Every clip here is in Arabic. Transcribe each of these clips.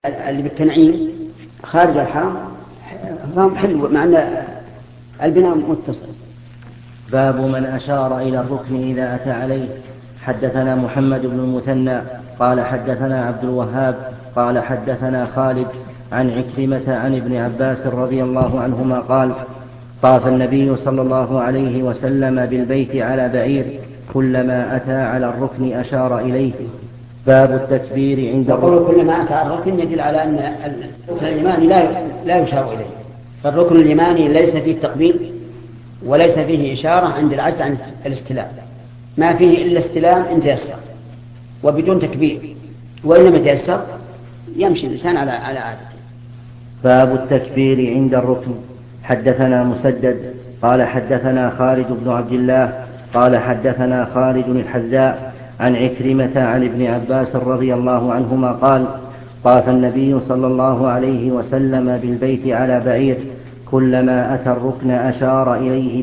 اللي بالتنعيم خارج الحرم فهم حلو مع أن البناء متصل. باب من أشار إلى الركن إذا أتى عليه. حدثنا محمد بن المثنى قال حدثنا عبد الوهاب قال حدثنا خالد عن عكرمة عن ابن عباس رضي الله عنهما قال طاف النبي صلى الله عليه وسلم بالبيت على بعير كلما أتى على الركن أشار إليه. باب التكبير عند الركن. كلما أتى على الركن يدل على أن الركن اليماني لا يشار إليه، فالركن اليماني ليس فيه التقبيل وليس فيه إشارة عند العجز عن الاستلام، ما فيه إلا استلام إن تيسر وبدون تكبير، وإن لم يتيسر يمشي الإنسان على عادته. باب التكبير عند الركن. حدثنا مسدد قال حدثنا خالد بن عبد الله قال حدثنا خالد الحذاء عن عكرمة عن ابن عباس رضي الله عنهما قال طاف النبي صلى الله عليه وسلم بالبيت على بعير كلما أتى الركن أشار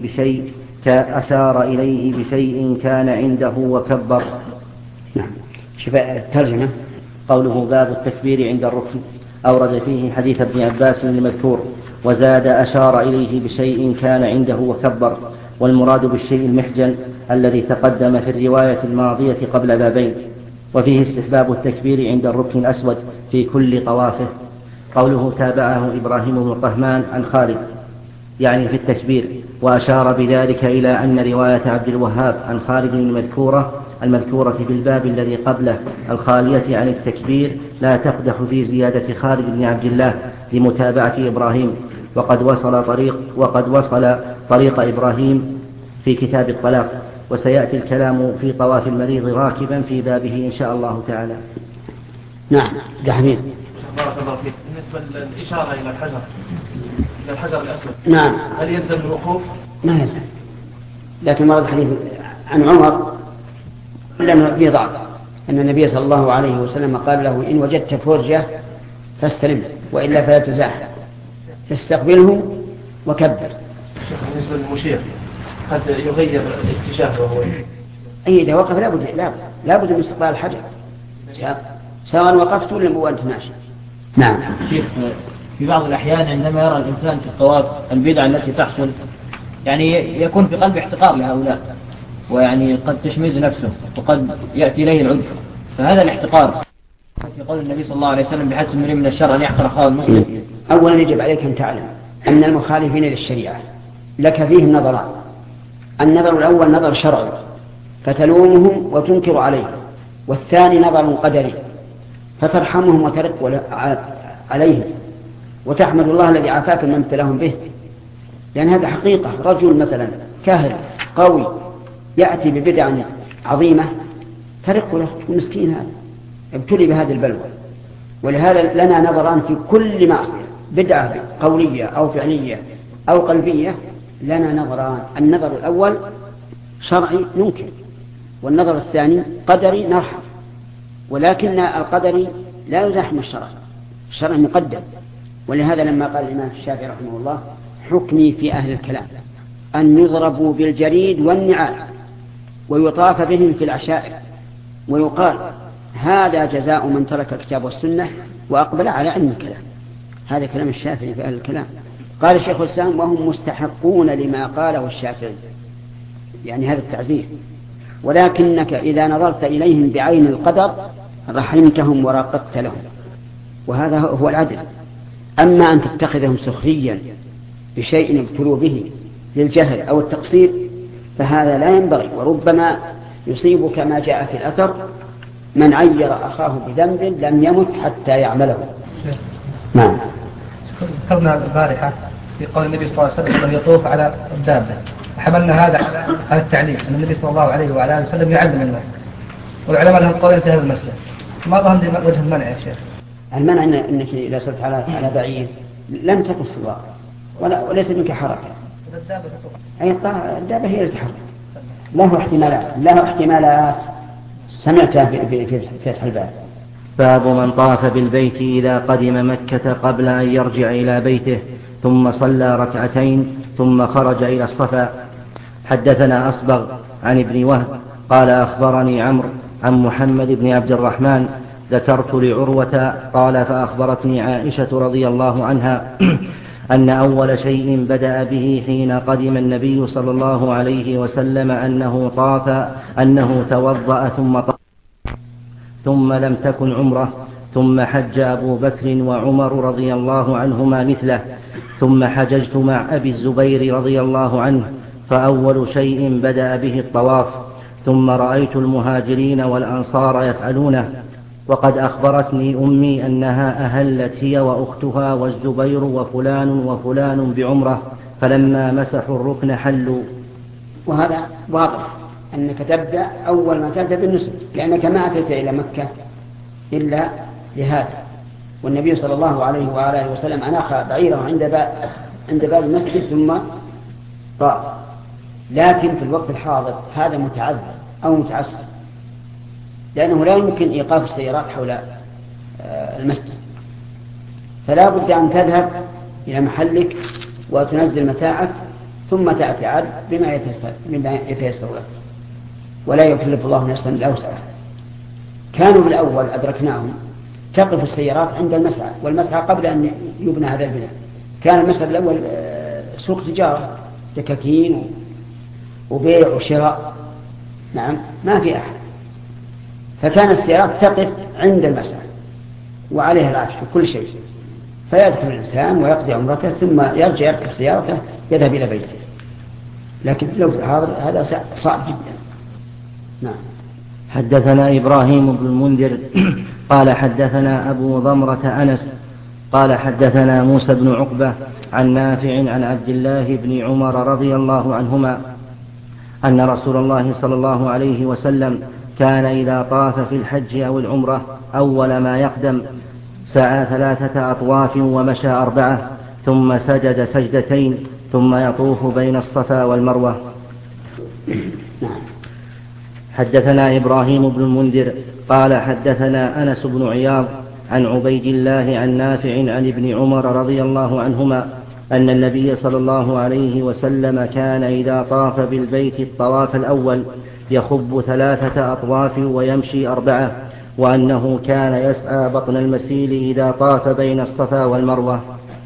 إليه بشيء كان عنده وكبر. نعم. شوف الترجمة. قوله باب التكبير عند الركن أورد فيه حديث ابن عباس المذكور وزاد أشار إليه بشيء كان عنده وكبر، والمراد بالشيء المحجن الذي تقدم في الرواية الماضية قبل بابين. وفيه استحباب التكبير عند الركن الأسود في كل طوافه. قوله تابعه إبراهيم بن طهمان عن خالد يعني في التكبير، وأشار بذلك إلى أن رواية عبد الوهاب عن خالد المذكورة في الباب الذي قبله الخالية عن التكبير لا تقدح في زيادة خالد بن عبد الله لمتابعة إبراهيم، وقد وصل طريق إبراهيم في كتاب الطلاق، وسيأتي الكلام في طواف المريض راكبا في بابه إن شاء الله تعالى. نعم. جحميد. بارك الله فيك. بالنسبة للإشارة إلى الحجر الأسود، نعم، هل يلزم الوقوف؟ ما يلزم، لكن ورد حديث عن عمر لأنه فيه ضعف أن النبي صلى الله عليه وسلم قال له إن وجدت فرجة فاستلمه وإلا فلا تزاحم، فاستقبله وكبر. بالنسبة للمشير قد يغير الاتجاه وهو أي إذا وقف لابد من استقبال الحجر سواء وقفت ولا وأنت ماشي. نعم. شيخ، في بعض الأحيان عندما يرى الإنسان في الطواف البدعة التي تحصل يعني يكون في قلب احتقار لهؤلاء، ويعني قد تشمئز نفسه وقد يأتي إليه العجب، فهذا الاحتقار في قول النبي صلى الله عليه وسلم بحسب امرئ من الشر أن يحقر أخاه المسلم. أولا يجب عليك أن تعلم أن المخالفين للشريعة لك فيهم نظران. النظر الأول نظر شرعي فتلومهم وتنكر عليهم، والثاني نظر قدري فترحمهم وترق عليهم وتحمد الله الذي عافاك من ابتلاهم به، لأن هذا حقيقة. رجل مثلا كاهل قوي يأتي ببدع عظيمة ترق له، المسكين هذا ابتلي بهذه البلوى. ولهذا لنا نظران في كل معصية، بدعة قولية أو فعلية أو قلبية، لنا نظران. النظر الأول شرعي ننكر، والنظر الثاني قدري نرحم، ولكن القدري لا يزاحم الشرع، الشرع مقدم. ولهذا لما قال الإمام الشافعي رحمه الله حكمي في أهل الكلام أن يضربوا بالجريد والنعال ويطاف بهم في العشائر ويقال هذا جزاء من ترك الكتاب والسنة وأقبل على علم الكلام. هذا كلام الشافعي في أهل الكلام. قال الشيخ الإسلام وهم مستحقون لما قاله الشافعي، يعني هذا التعزير، ولكنك إذا نظرت إليهم بعين القدر رحمتهم وراقبت لهم، وهذا هو العدل. أما أن تتخذهم سخريا بشيء ابتلوا به للجهل أو التقصير فهذا لا ينبغي، وربما يصيب كما جاء في الأثر من عير أخاه بذنب لم يمت حتى يعمله. نعم. ذكرنا البارحة في قول النبي صلى الله عليه وسلم أنه يطوف على الدابة، حملنا هذا على التعليم أن النبي صلى الله عليه وعلى آله وسلم يعلم الناس، والعلماء لهم قولين في هذا المسألة. ما ظهر لي وجه المنع يا شيخ؟ المنع أنك إذا صرت على بعيد لم تقف في الواقع وليس منك حركة. أي الدابة هي اللي تحرك. له احتمالات سمعتها في فتح الباب. باب من طاف بالبيت إذا قدم مكة قبل أن يرجع إلى بيته ثم صلى ركعتين ثم خرج إلى الصفا. حدثنا أصبغ عن ابن وهب قال أخبرني عمرو عن محمد بن عبد الرحمن ذكرت لعروة قال فأخبرتني عائشة رضي الله عنها أن أول شيء بدأ به حين قدم النبي صلى الله عليه وسلم أنه توضأ ثم لم تكن عمره، ثم حج أبو بكر وعمر رضي الله عنهما مثله، ثم حججت مع أبي الزبير رضي الله عنه، فأول شيء بدأ به الطواف، ثم رأيت المهاجرين والأنصار يفعلونه، وقد أخبرتني أمي أنها أهلت هي وأختها والزبير وفلان وفلان بعمرة، فلما مسحوا الركن حلوا. وهذا واضح أنك تبدأ أول ما تبدأ بالنسك، لأنك ما أتيت إلى مكة إلا لهذا، والنبي صلى الله عليه وآله وسلم أناخ بعيره عند باب المسجد ثم طاف. لكن في الوقت الحاضر هذا متعذر أو متعسر، لأنه لا يمكن إيقاف السيارات حول المسجد، فلا بد أن تذهب إلى محلك وتنزل متاعك ثم تأتي عاد بما يتيسر لك، ولا يكلف الله نفسا إلا وسعها. كانوا بالأول أدركناهم تقف السيارات عند المسعى، والمسعى قبل أن يبنى هذا البناء كان المسعى بالأول سوق تجارة، دكاكين وبيع وشراء، نعم ما في أحد، فكان السيارات تقف عند المسعى وعليها العفش وكل شيء، فيدخل الإنسان ويقضي عمرته ثم يرجع يركب سيارته يذهب إلى بيته. لكن لو هذا صعب جدا. نعم. حدثنا إبراهيم بن المنذر قال حدثنا أبو ضمرة أنس قال حدثنا موسى بن عقبة عن نافع عن عبد الله بن عمر رضي الله عنهما أن رسول الله صلى الله عليه وسلم كان إذا طاف في الحج أو العمرة أول ما يقدم سعى 3 أطواف ومشى 4، ثم سجد سجدتين، ثم يطوف بين الصفا والمروة. حدثنا إبراهيم بن المنذر قال حدثنا أنس بن عياض عن عبيد الله عن نافع عن ابن عمر رضي الله عنهما أن النبي صلى الله عليه وسلم كان إذا طاف بالبيت الطواف الأول يخب 3 أطواف ويمشي 4، وأنه كان يسعى بطن المسيل إذا طاف بين الصفا والمروة.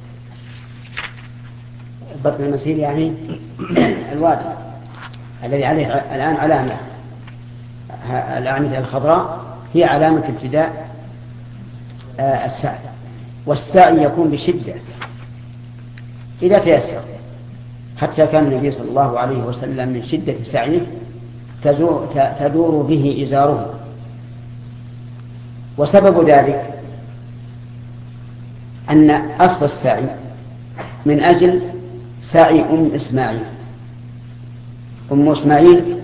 بطن المسيل يعني الوادي الذي عليه الآن علامة، الأعمدة الخضراء هي علامة ابتداء السعي، والسعي يكون بشدة إذا تيسر، حتى كان النبي صلى الله عليه وسلم من شدة سعيه تدور به إزاره. وسبب ذلك أن أصل السعي من أجل سعي أم إسماعيل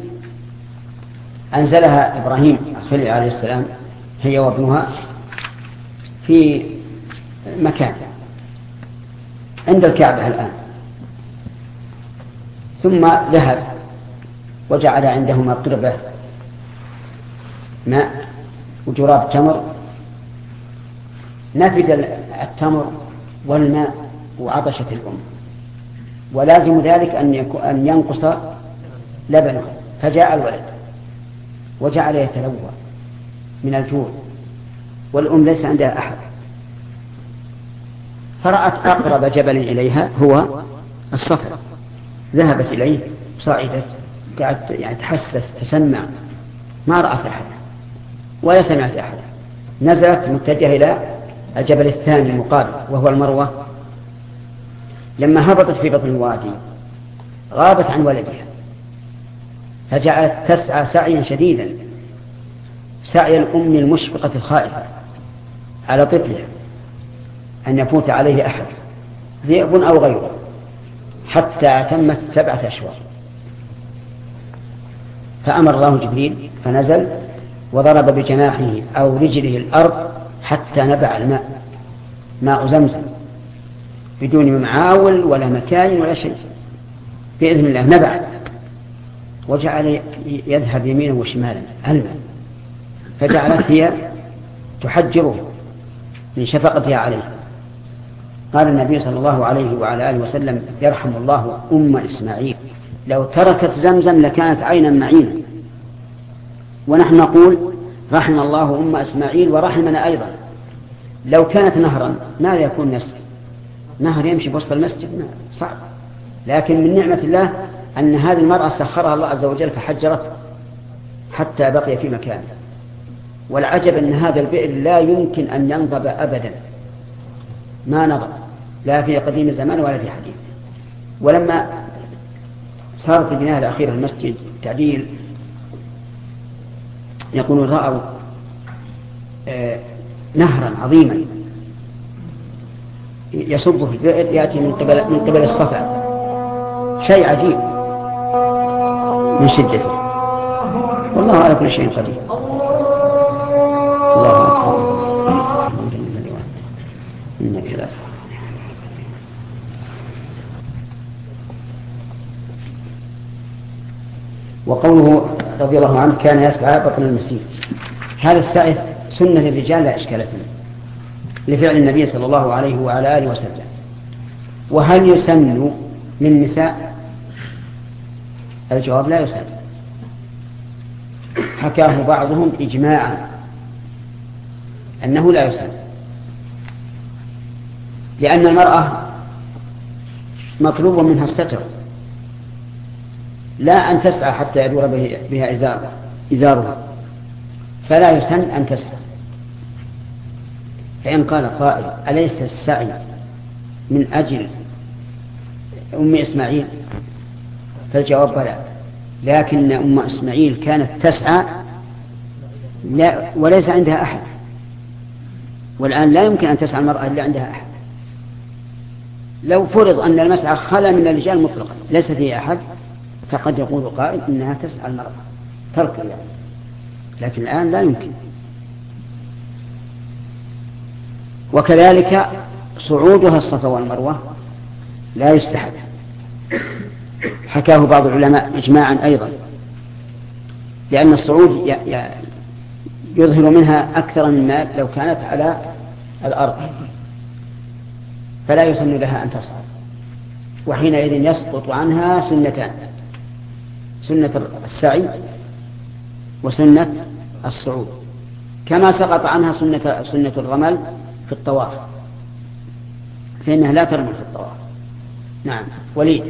أنزلها إبراهيم الخليل عليه السلام هي وابنها في مكان عند الكعبة الآن، ثم ذهب وجعل عندهما قربة ماء وجراب تمر، نفد التمر والماء وعطشت الأم، ولازم ذلك أن ينقص لبنه، فجاء الولد وجعل يتلوى من الجوع، والأم ليس عندها أحد، فرأت أقرب جبل إليها هو الصخرة، ذهبت إليه صعدت، قعدت يعني تحسس تسمع، ما رأت أحد ولا سمعت أحد، نزلت متجهة إلى الجبل الثاني المقابل وهو المروة. لما هبطت في بطن الوادي غابت عن ولدها، فجعلت تسعى سعيا شديدا، سعي الأم المشفقة الخائفة على طفلها أن يفوت عليه أحد ذئب أو غيره، حتى تمت 7 أشواط، فأمر الله جبريل فنزل وضرب بجناحه أو رجله الأرض حتى نبع الماء، ماء زمزم بدون معاول ولا مكاين ولا شيء، بإذن الله نبع، وجعل يذهب يمينا وشمالا الماء، فجعلت هي تحجره من شفقتها عليه. قال النبي صلى الله عليه وعلى آله وسلم يرحم الله أم إسماعيل، لو تركت زمزم لكانت عينا معينا. ونحن نقول رحم الله أم إسماعيل ورحمنا أيضا. لو كانت نهرا ماذا يكون نسب؟ نهر يمشي بوسط المسجد صعب، لكن من نعمة الله أن هذه المرأة سخرها الله عز وجل فحجرته حتى بقي في مكانه. والعجب أن هذا البئر لا يمكن أن ينضب أبدا، ما نضب لا في قديم الزمان ولا في حديث. ولما صارت البناية الأخيرة المسجد تعديل، يقولون رأوا نهرا عظيما يصب في البئر يأتي من قبل الصفا، شيء عجيب من شدته. والله على كل شيء قدير. الله أكبر. وقوله رضي الله عنه كان يسعى بطن المسجد، هذا السعي سنة للرجال لا إشكال فيه لفعل النبي صلى الله عليه وعلى آله وسلم. وهل يسن للنساء؟ الجواب لا يسن. حكاه بعضهم إجماعا أنه لا يسن، لأن المرأة مطلوب منها الستر، لا أن تسعى حتى يدور بها إزارها، فلا يسن أن تسعى. فإن قال قائل أليس السعي من أجل أم إسماعيل؟ فالجواب بلى، لكن أم إسماعيل كانت تسعى وليس عندها أحد، والآن لا يمكن أن تسعى المرأة إلا عندها أحد. لو فرض أن المسعى خلا من الرجال مطلقا ليس فيه أحد، فقد يقول قائل إنها تسعى المرأة ترك يعني، لكن الآن لا يمكن. وكذلك صعودها الصفا والمروة لا يستحب، حكاه بعض العلماء إجماعا أيضا، لأن الصعود يظهر منها أكثر مما لو كانت على الأرض، فلا يسن لها أن تصعد. وحينئذ يسقط عنها سنتان: سنة السعي وسنة الصعود، كما سقط عنها سنة الرمل في الطواف، فإنها لا ترمل في الطواف. نعم. وليد.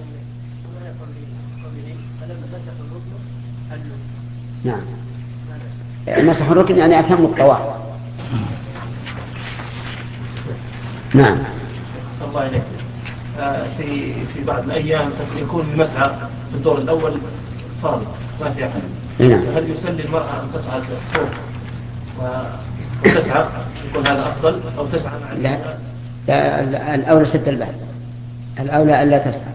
نعم، مسح الركن يعني أتم الطواف. نعم. الله عليك. في بعض الأيام يكون المسعى في الدور الأول فاضي ما في أحد، هل يسلي المرأة أن تصعد فوق وتسعى؟ يكون هذا أفضل أو تسعى مع لا الأولى سد الباب، الأولى ألا تسعى.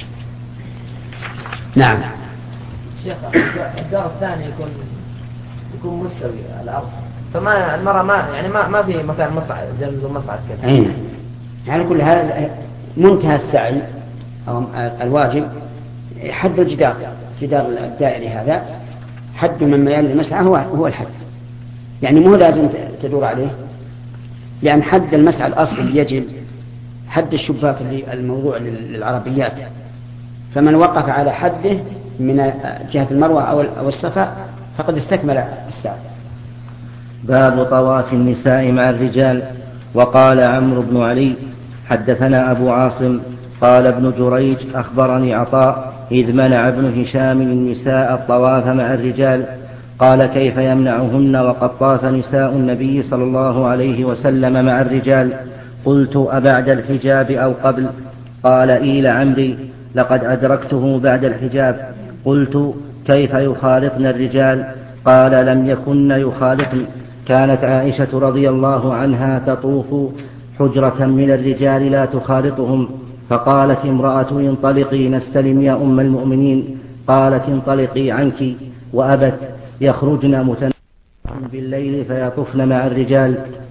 نعم. شيخ الدار الثاني يكون مستوي على الأرض، فما المرأة ما في مكان مصعد زي مصعد كذا. أين على كل هذا منتهى السعي أو الواجب حد الجدار الدائري، هذا حد من ميال المسعى هو الحد، يعني مو لازم تدور عليه، لأن حد المسعى الأصلي يجب حد الشباك الموضوع للعربيات، فمن وقف على حده من جهة المروة أو الصفا فقد استكمل السعي. باب طواف النساء مع الرجال. وقال عمرو بن علي حدثنا أبو عاصم قال ابن جريج أخبرني عطاء إذ منع ابن هشام النساء الطواف مع الرجال، قال كيف يمنعهن وقد طاف نساء النبي صلى الله عليه وسلم مع الرجال؟ قلت أبعد الحجاب أو قبل؟ قال إيل عمري لقد أدركته بعد الحجاب. قلت كيف يخالطن الرجال؟ قال لم يكن يخالطن، كانت عائشة رضي الله عنها تطوف حجرة من الرجال لا تخالطهم، فقالت امرأة انطلقي نستلم يا أم المؤمنين، قالت انطلقي عنك، وأبت، يخرجن متنعمات بالليل فيطفن مع الرجال،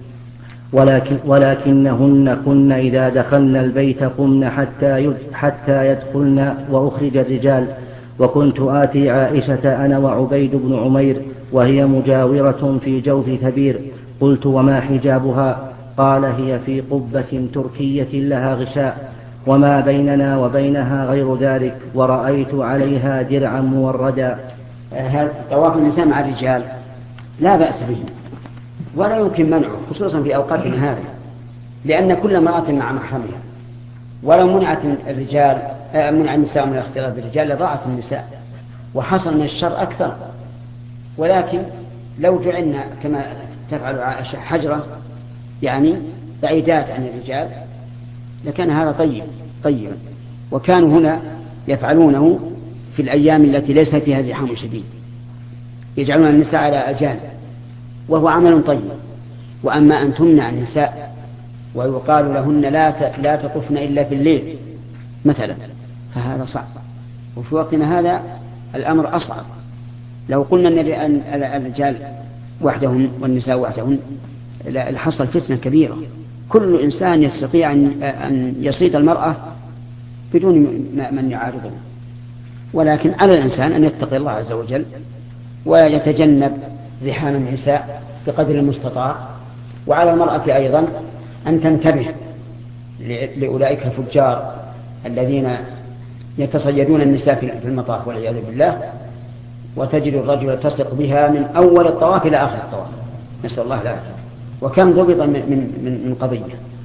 ولكنهن كن إذا دخلن البيت قمن حتى يدخلن وأخرج الرجال. وكنت آتي عائشة أنا وعبيد بن عمير وهي مجاورة في جوف ثبير. قلت وما حجابها؟ قال هي في قبة تركية لها غشاء، وما بيننا وبينها غير ذلك، ورأيت عليها درعا موردا. طواف النساء مع الرجال لا بأس به ولا يمكن منعه، خصوصا في أوقاتنا هذه، لأن كل امرأة مع محرمها، ولو منع النساء من الاختلاط بالرجال لضاعت النساء وحصل من الشر أكثر. ولكن لو جعلنا كما تفعل عائشة حجرة يعني بعيدات عن الرجال لكان هذا طيبا. وكانوا هنا يفعلونه في الأيام التي ليس فيها زحام شديد، يجعلون النساء على أجانب، وهو عمل طيب. وأما أن تمنع النساء ويقال لهن لا تطفن إلا في الليل مثلا فهذا صعب، وفي وقتنا هذا الأمر أصعب. لو قلنا أن الرجال وحدهم والنساء وحدهم لحصل فتنة كبيرة، كل إنسان يستطيع أن يصيد المرأة بدون من يعارضه. ولكن على الإنسان أن يتقي الله عز وجل ويتجنب زحام النساء بقدر المستطاع. وعلى المرأة أيضا أن تنتبه لأولئك الفجار الذين يتصيدون النساء في المطاف والعياذ بالله، وتجد الرجل تثق بها من أول الطواف إلى آخر الطواف، نسأل الله العافية. وكم ضبط من قضية.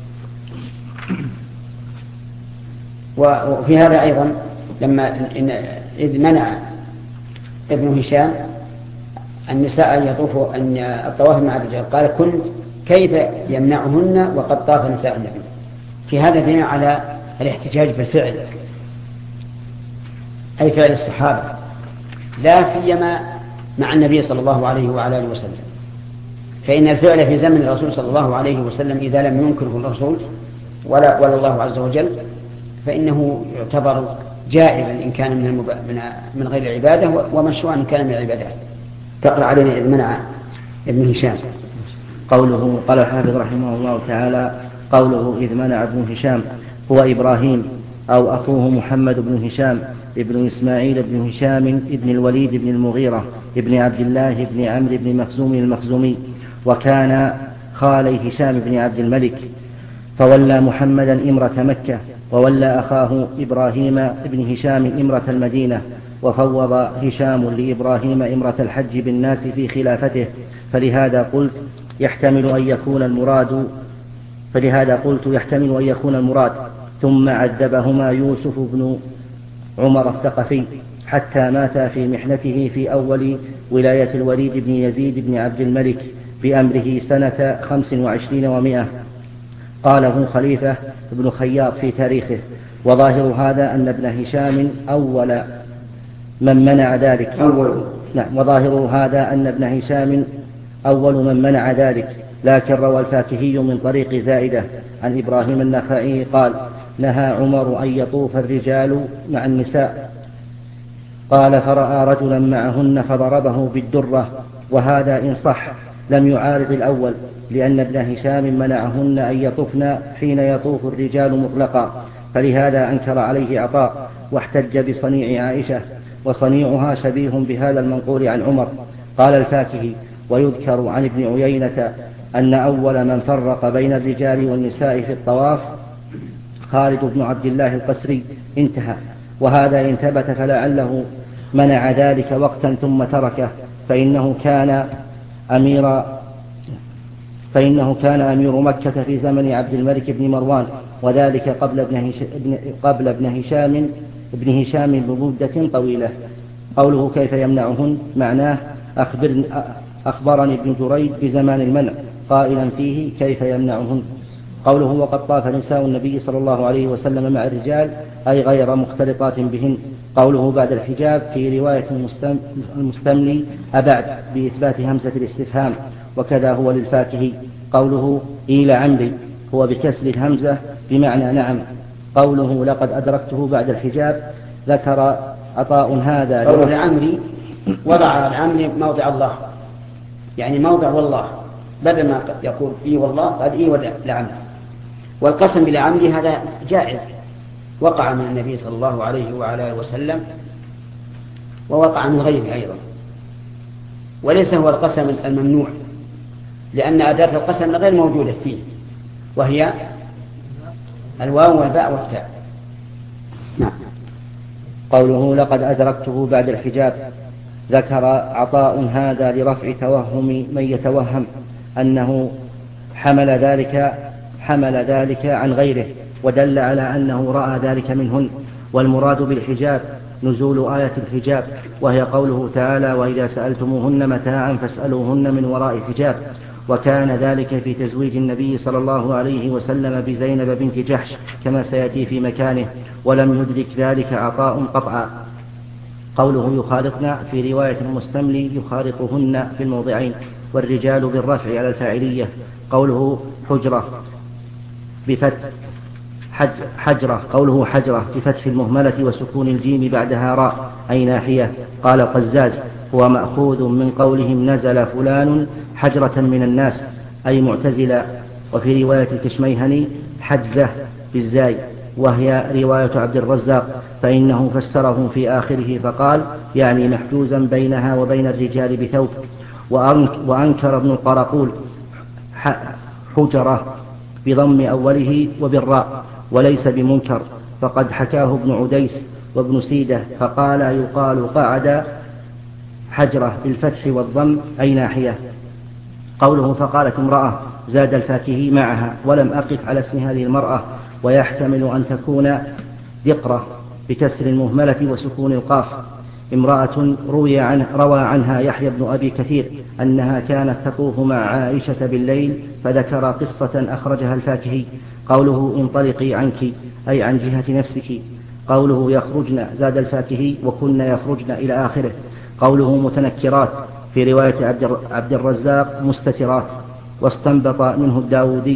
وفي هذا أيضا إذ منع ابن هشام النساء أن يطوفوا أن الطواف مع الرجال، قال كنت كيف يمنعهن وقد طاف نساء النبي. في هذا دليل على الاحتجاج بالفعل، أي فعل الصحابة، لا سيما مع النبي صلى الله عليه وعلى آله وسلم. فإن الفعل في زمن الرسول صلى الله عليه وسلم إذا لم ينكره الرسول ولا الله عز وجل فإنه يعتبر جائزا إن كان من غير العبادة، ومشروعا إن كان من العبادات. تقرأ علينا إذ منع ابن هشام. قوله قال الحافظ رحمه الله تعالى قوله إذ منع ابن هشام هو إبراهيم أو أخوه محمد بن هشام ابن إسماعيل بن هشام ابن الوليد بن المغيرة ابن عبد الله بن عمرو بن مخزوم المخزومي، وكان خالي هشام بن عبد الملك، فولى محمدا إمرة مكة، وولى أخاه إبراهيم بن هشام إمرة المدينة، وفوض هشام لإبراهيم إمرة الحج بالناس في خلافته، فلهذا قلت يحتمل أن يكون المراد. ثم عذبهما يوسف بن عمر الثقفي حتى مات في محنته في أول ولاية الوليد بن يزيد بن عبد الملك بأمره سنة 25 و100. قاله خليفة بن خياط في تاريخه. وظاهر هذا أن ابن هشام أول من منع ذلك. وظاهر هذا أن ابن هشام أول من منع ذلك. لكن روى الفاكهي من طريق زائدة عن إبراهيم النخعي قال نهى عمر أن يطوف الرجال مع النساء، قال فرأى رجلا معهن فضربه بالدرة، وهذا إن صح لم يعارض الأول، لأن ابن هشام منعهن أن يطفن حين يطوف الرجال مطلقا، فلهذا أنكر عليه عطاء واحتج بصنيع عائشة، وصنيعها شبيه بهذا المنقول عن عمر. قال الفاكهي ويذكر عن ابن عيينة أن أول من فرق بين الرجال والنساء في الطواف خالد بن عبد الله القسري. انتهى. وهذا إن ثبت فلعله منع ذلك وقتا ثم تركه، فإنه كان أمير مكة في زمن عبد الملك بن مروان، وذلك قبل ابن هشام بمدة طويلة. قوله كيف يمنعهن معناه أخبرني ابن جريج بزمان المنع قائلا فيه كيف يمنعهن. قوله وقد طاف نساء النبي صلى الله عليه وسلم مع الرجال أي غير مختلطات بهن. قوله بعد الحجاب في رواية المستملي أبعد بإثبات همزة الاستفهام، وكذا هو للفاكهي. قوله إلى عمري هو بكسر الهمزة بمعنى نعم. قوله لقد أدركته بعد الحجاب ذكر عطاء هذا قوله لعمري وضع العمري موضع الله، يعني موضع والله، بدل ما يقول إي والله قال إي لعمري. والقسم بالعمري هذا جائز، وقع من النبي صلى الله عليه وعلى آله وسلم، ووقع من غيره أيضا، وليس هو القسم الممنوع، لأن أداة القسم غير موجودة فيه، وهي الواو والباء والتاء. نعم. قوله لقد أدركته بعد الحجاب ذكر عطاء هذا لرفع توهم من يتوهم أنه حمل ذلك عن غيره، ودل على أنه رأى ذلك منهن. والمراد بالحجاب نزول آية الحجاب، وهي قوله تعالى: وإذا سألتموهن متاعا فاسألوهن من وراء حجاب. وكان ذلك في تزويج النبي صلى الله عليه وسلم بزينب بنت جحش كما سيأتي في مكانه، ولم يدرك ذلك عطاء قطعا. قوله يخالطن في رواية المستملي يخالطهن في الموضعين، والرجال بالرفع على الفاعلية. قوله حجرة قوله حجرة بفتح المهملة وسكون الجيم بعدها راء أي ناحية. قال القزاز: هو مأخوذ من قولهم نزل فلان حجرة من الناس أي معتزلا. وفي رواية الكشميهني حجزة بالزاي، وهي رواية عبد الرزاق، فإنه فسره في آخره فقال: يعني محجوزا بينها وبين الرجال بثوب. وأنكر ابن القرقول حجرة بضم أوله وبالراء وليس بمنكر، فقد حكاه ابن عديس وابن سيدة فقال: يقال قعد حجرة بالفتح والضم أي ناحية. قوله فقالت امرأة زاد الفاكهي معها، ولم أقف على اسم هذه المرأة، ويحتمل أن تكون ذقرة بكسر المهملة وسكون القاف امرأة. روى عنها يحيى بن أبي كثير أنها كانت تطوف مع عائشة بالليل، فذكر قصة أخرجها الفاكهي. قوله انطلقي عنك أي عن جهة نفسك. قوله يخرجن زاد الفاكهي وكن يخرجن إلى آخره. قوله متنكرات في رواية عبد الرزاق مستترات. واستنبط منه الداودي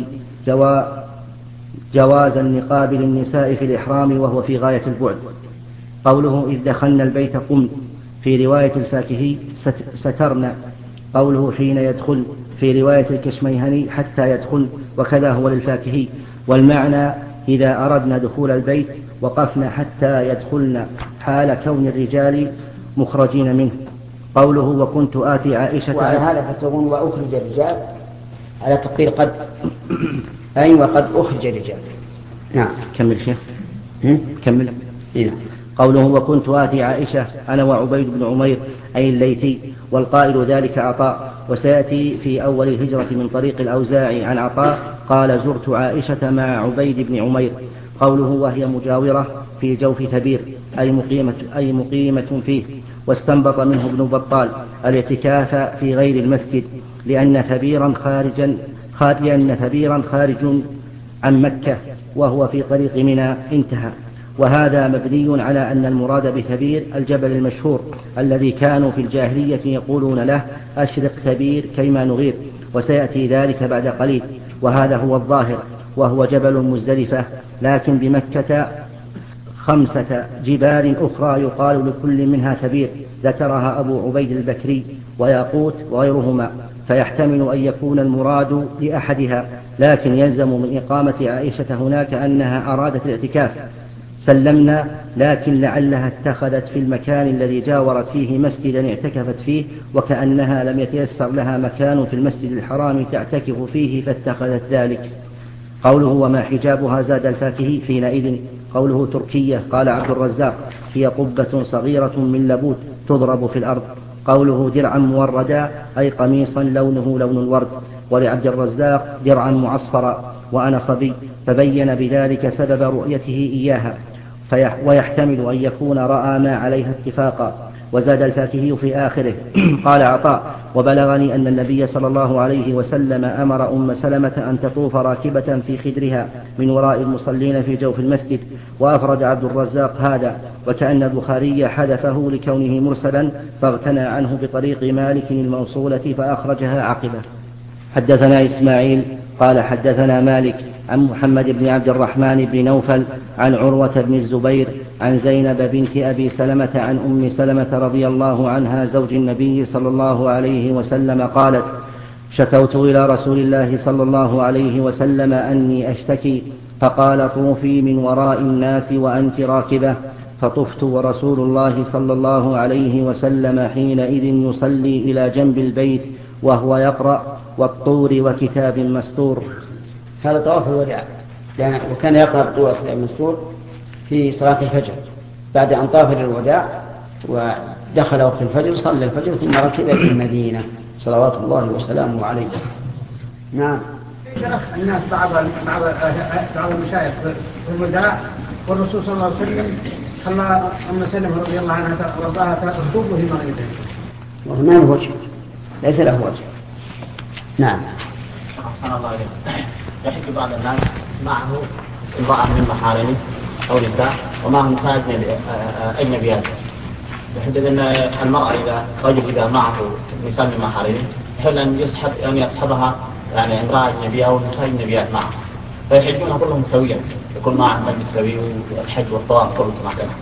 جواز النقاب للنساء في الإحرام وهو في غاية البعد. قوله إذ دخلنا البيت قمن في رواية الفاكهي سترنا. قوله حين يدخل في رواية الكشميهني حتى يدخل، وكذا هو للفاكهي. والمعنى إذا أردنا دخول البيت وقفنا حتى يدخلنا حال كون الرجال مخرجين منه. قوله وكنت آتي عائشة. وعلى هذا فتقول وأخرج الرجال على تقدير قد أي وقد أخرج الرجال. نعم كمل شيخ. كمل. قوله وكنت آتي عائشة أنا وعبيد بن عمير أي الليثي، والقائل ذلك عطاء. وسيأتي في أول الهجرة من طريق الأوزاعي عن عطاء قال زرت عائشة مع عبيد بن عمير. قوله وهي مجاورة في جوف ثبير أي مقيمة فيه. واستنبط منه ابن بطال الاعتكاف في غير المسجد لأن ثبيرا خارج عن مكة وهو في طريق منى. انتهى. وهذا مبني على أن المراد بثبير الجبل المشهور الذي كانوا في الجاهلية يقولون له أشرق ثبير كيما نغير، وسيأتي ذلك بعد قليل. وهذا هو الظاهر، وهو جبل مزدلفة، لكن بمكة 5 جبال أخرى يقال لكل منها ثبير، ذكرها أبو عبيد البكري وياقوت وغيرهما، فيحتمل أن يكون المراد لأحدها، لكن يلزم من إقامة عائشة هناك أنها أرادت الاعتكاف. سلمنا، لكن لعلها اتخذت في المكان الذي جاورت فيه مسجدا اعتكفت فيه، وكأنها لم يتيسر لها مكان في المسجد الحرام تعتكف فيه فاتخذت ذلك. قوله وما حجابها زاد الفاكهي حينئذ. قوله تركية قال عبد الرزاق هي قبة صغيرة من لبوت تضرب في الأرض. قوله درعا موردا أي قميصا لونه لون الورد. ولعبد الرزاق درعا معصفرا وأنا صبي، فبين بذلك سبب رؤيته إياها، ويحتمل أن يكون رأى ما عليها اتفاقا. وزاد الفاكهي في آخره قال عطاء وبلغني أن النبي صلى الله عليه وسلم أمر أم سلمة أن تطوف راكبة في خدرها من وراء المصلين في جوف المسجد. وأفرد عبد الرزاق هذا، وكأن البخاري حذفه لكونه مرسلا فاغتنى عنه بطريق مالك الموصولة فأخرجها عقبه. حدثنا إسماعيل قال حدثنا مالك عن محمد بن عبد الرحمن بن نوفل عن عروة بن الزبير عن زينب بنت أبي سلمة عن أم سلمة رضي الله عنها زوج النبي صلى الله عليه وسلم قالت شكوت إلى رسول الله صلى الله عليه وسلم أني أشتكي، فقال طوفي من وراء الناس وأنت راكبة، فطفت ورسول الله صلى الله عليه وسلم حينئذ يصلي إلى جنب البيت وهو يقرأ والطور وكتاب مستور. هذا طواف الوداع، وكان يقرأ الطور وكتاب مستور في صلاة الفجر بعد أن طاف للوداع دخل وقت الفجر صلى الفجر ثم ركب إلى المدينة صلوات الله وسلامه عليه. نعم. الناس بعض المشايخ والوداع والرسول صلى الله عليه وسلم خلى أم سلمة رضي الله عنها وارضاها تخطبه في مريضه. وما له وجه، ليس له وجه. نعم. أحسن الله عليك. يحب بعض الناس معه امرأة من محارمه أو نساء ومعهم نساء أجنبيات. يحدد أن المرأة رجل إذا معه نساء من محارمه يحل أن يصحبها يعني امرأة أجنبية أو نساء أجنبيات معه، فيحجون كلهم سويا، يكون معهم مجلس سوي والحج والطواف كله مع كذا.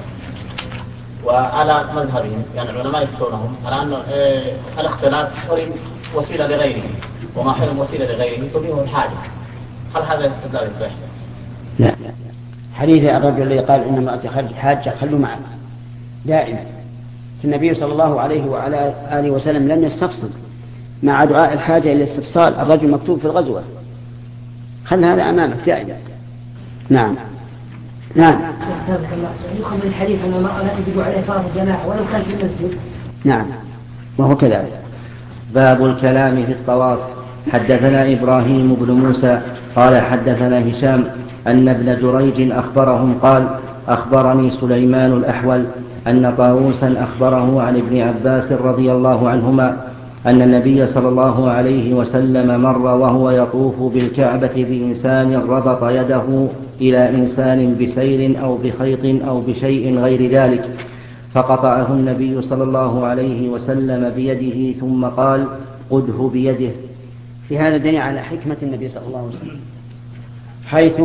وعلى مذهبهم يعني العلماء يفتونهم على أن الاختلاف حرم وسيلة لغيره، وما حرم وسيلة لغيره تبيه الحاجة. هل هذا استدلال صحيح؟ لا. حديث الرجل الذي قال إن امرأتي خرجت حاجة خلوا معه دائما. النبي صلى الله عليه وعلى آله وسلم لم يستفصل مع دعاء الحاجة إلى استفصال الرجل مكتوب في الغزوة. خل هذا أمامك دائما. نعم. نعم. يؤخذ من الحديث أن المرأة لا يجب عليها صلاة الجماعة ولو كان في المسجد. نعم. وهو كذلك. باب الكلام في الطواف. حدثنا إبراهيم بن موسى قال حدثنا هشام أن ابن جريج أخبرهم قال أخبرني سليمان الأحول أن طاووسا أخبره عن ابن عباس رضي الله عنهما أن النبي صلى الله عليه وسلم مر وهو يطوف بالكعبة بإنسان ربط يده إلى إنسان بسير أو بخيط أو بشيء غير ذلك، فقطعه النبي صلى الله عليه وسلم بيده ثم قال قده بيده. في هذا دليل على حكمة النبي صلى الله عليه وسلم حيث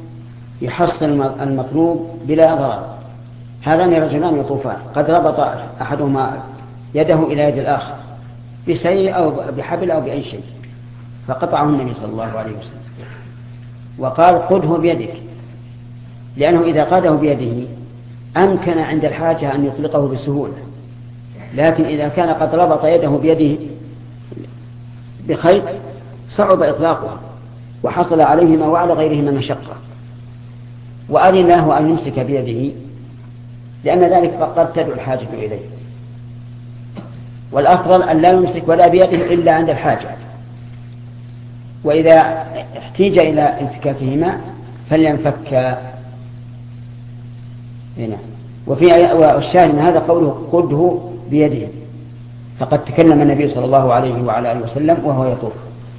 يحصل المطلوب بلا ضرر. هذان رجلان يطوفان قد ربط أحدهما يده إلى يد الآخر بسير أو بحبل أو بأي شيء، فقطعه النبي صلى الله عليه وسلم وقال قده بيدك، لأنه إذا قاده بيده أمكن عند الحاجة أن يطلقه بسهولة، لكن إذا كان قد ربط يده بيده بخيط صعب إطلاقه وحصل عليهما وعلى غيرهما مشقة، وأذن له أن يمسك بيده لأن ذلك قد تدعو الحاجة إليه، والأفضل أن لا يمسك ولا بيده إلا عند الحاجة، وإذا احتيج إلى انفكاكهما فلينفك هنا. والشاهد من هذا قوله قده بيده، فقد تكلم النبي صلى الله عليه وعلى آله وسلم وهو يطوف.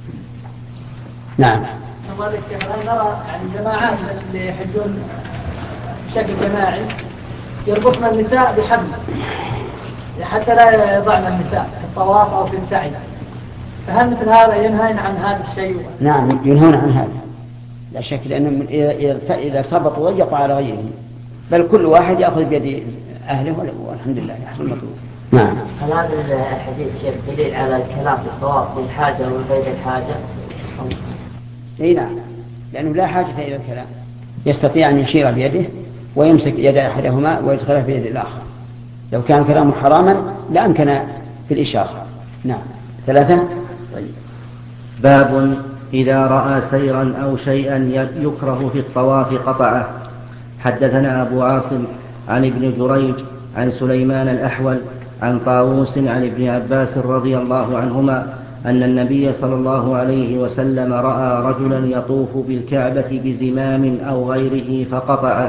نعم. هل نرى يعني جماعات اللي يحجون بشكل جماعي يربطن النساء بحبل حتى لا يضعن النساء في الطواف أو في السعي، فهل مثل هذا ينهون عن هذا الشيء؟ نعم ينهون عن هذا لا شك، لأنهم إذا ارتبطوا ضيقوا على غيره، بل كل واحد يأخذ بيد أهله والحمد لله يحصل المطلوب. نعم. هل هذا الحديث شيخ دليل على الكلام في الطواف بالحاجة وغير الحاجة؟ اي نعم، لأنه لا حاجة إلى الكلام، يستطيع أن يشير بيده ويمسك يد أحدهما ويدخلها في يد الآخر. لو كان كلامه حراما لأمكن في الإشارة. نعم. 3. طيب. باب إذا رأى سيرا أو شيئا يكره في الطواف قطعه. حدثنا أبو عاصم عن ابن جريج عن سليمان الأحول عن طاووس عن ابن عباس رضي الله عنهما أن النبي صلى الله عليه وسلم رأى رجلا يطوف بالكعبة بزمام أو غيره فقطعه.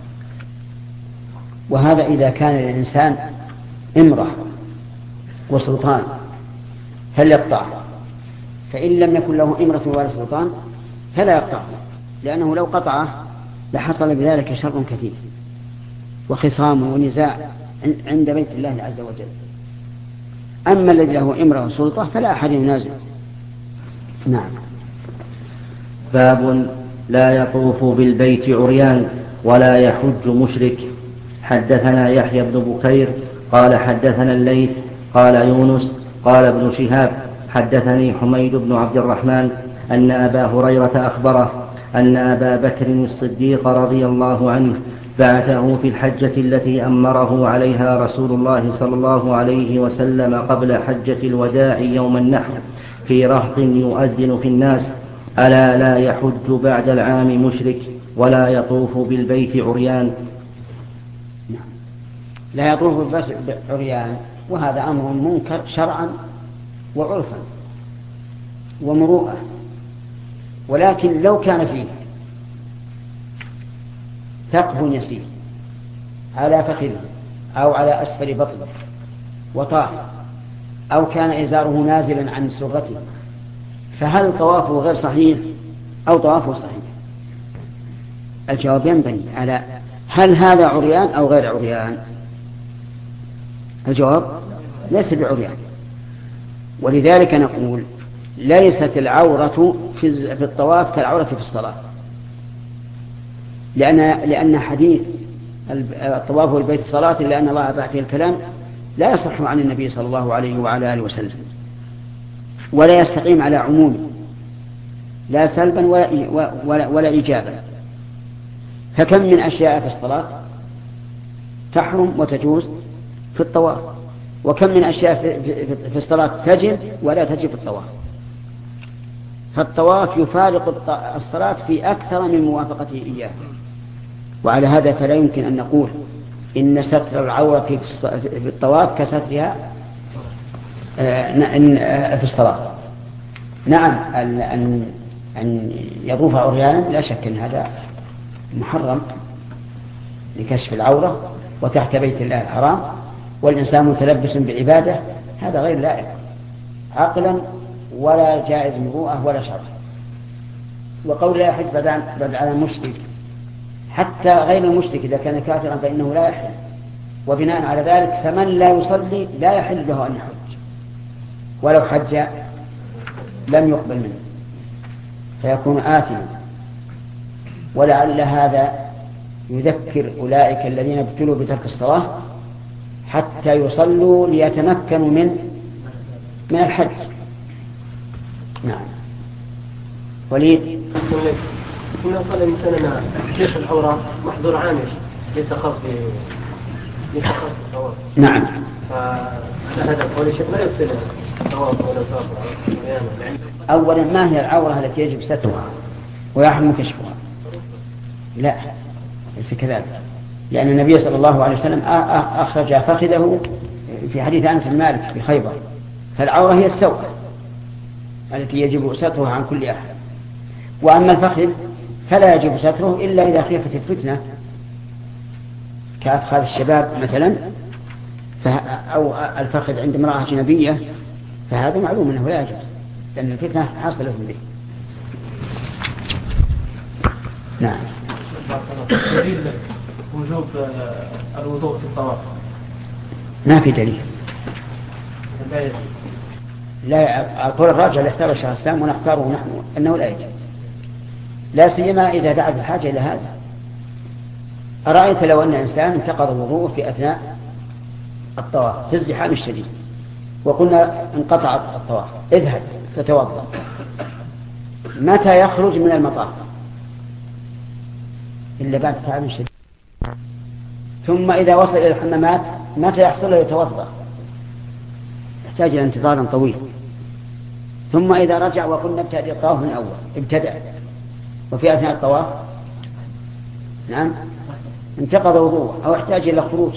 وهذا إذا كان الإنسان امرأة وسلطان فليقطعه، فإن لم يكن له امرأة ولا سلطان فلا يقطعه، لأنه لو قطعه لحصل بذلك شر كثير وخصام ونزاع عند بيت الله عز وجل. أما الذي له امرأة وسلطة فلا أحد ينازع. نعم. باب لا يطوف بالبيت عريان ولا يحج مشرك. حدثنا يحيى بن بكير قال حدثنا الليث قال يونس قال ابن شهاب حدثني حميد بن عبد الرحمن أن أبا هريرة أخبره أن أبا بكر الصديق رضي الله عنه بعثه في الحجة التي أمره عليها رسول الله صلى الله عليه وسلم قبل حجة الوداع يوم النحر في رهط يؤذن في الناس: ألا لا يحج بعد العام مشرك ولا يطوف بالبيت عريان. لا يطوف بعريان، وهذا أمر منكر شرعا وعرفا ومروءة. ولكن لو كان فيه ثقب يسير على فخذه أو على أسفل بطنه وطاف، أو كان إزاره نازلا عن سرته، فهل طوافه غير صحيح أو طوافه صحيح؟ الجواب ينبني على هل هذا عريان أو غير عريان. الجواب ليس بعريان، ولذلك نقول ليست العورة في الطواف كالعورة في الصلاة، لأن حديث الطواف والبيت الصلاة إلا أن الله أباح فيه الكلام لا يصح عن النبي صلى الله عليه وعلى آله وسلم، ولا يستقيم على عموم لا سلبا ولا إيجابا. فكم من أشياء في الصلاة تحرم وتجوز في الطواف، وكم من أشياء في الصلاة تجب ولا تجب في الطواف. فالطواف يفارق الصلاة في أكثر من موافقته إياه. وعلى هذا فلا يمكن أن نقول إن ستر العورة في الطواف كسترها في الصلاة. نعم، أن يطوف عريانا لا شك أن هذا محرم لكشف العورة وتحت بيت الله الحرام، والإنسان متلبس بعبادة، هذا غير لائق عقلا ولا جائز مروءة ولا شرع. وقول لا يحج بعد على المشرك، حتى غير المشرك إذا كان كافرا فإنه لا يحل، وبناء على ذلك فمن لا يصلي لا يحل له أن يحج، ولو حج لم يقبل منه فيكون آثما. ولعل هذا يذكر أولئك الذين ابتلوا بترك الصلاة حتى يصلوا ليتمكنوا من الحج. نعم. وليد كنا قال الإنسان شيخ العورة محظور عامل ليس خاص بالطواف. نعم. فهذا قول الشيخ لا يفصل الطواف ولا الطواف. أولا ما هي العورة التي يجب سترها ويحرم كشفها؟ لا، ليس كذلك، لأن النبي صلى الله عليه وسلم أخرج فخذه في حديث أنس بن مالك في خيبر، فالعورة هي السوء التي يجب سترها عن كل أحد. وأما الفخذ فلا يجب ستره إلا إذا خيفت الفتنة كأفخاذ الشباب مثلا، أو الفخذ عند امرأة أجنبية، فهذا معلوم أنه لا يجب لأن الفتنة حاصلة به. نعم. دليل وجوب الوضوء في الطواف؟ ما في دليل. لا، القول الراجع اللي اختاره الشيخ الإسلام ونختاره نحن أنه لا يجب، لا سيما إذا دعت الحاجة إلى هذا. أرأيت لو أن إنسان انتقض الوضوء في أثناء الطواف في الزحام الشديد وقلنا انقطع الطواف، اذهب فتوضأ، متى يخرج من المطاف؟ إلا بعد تعب شديد. ثم إذا وصل إلى الحمامات متى يحصل له يتوضأ؟ يحتاج إلى انتظار طويل. ثم إذا رجع وقلنا ابتدأ الطواف من أول، ابتدأ وفي أثناء الطواف نعم انتقض وضوءه أو احتاج إلى خروج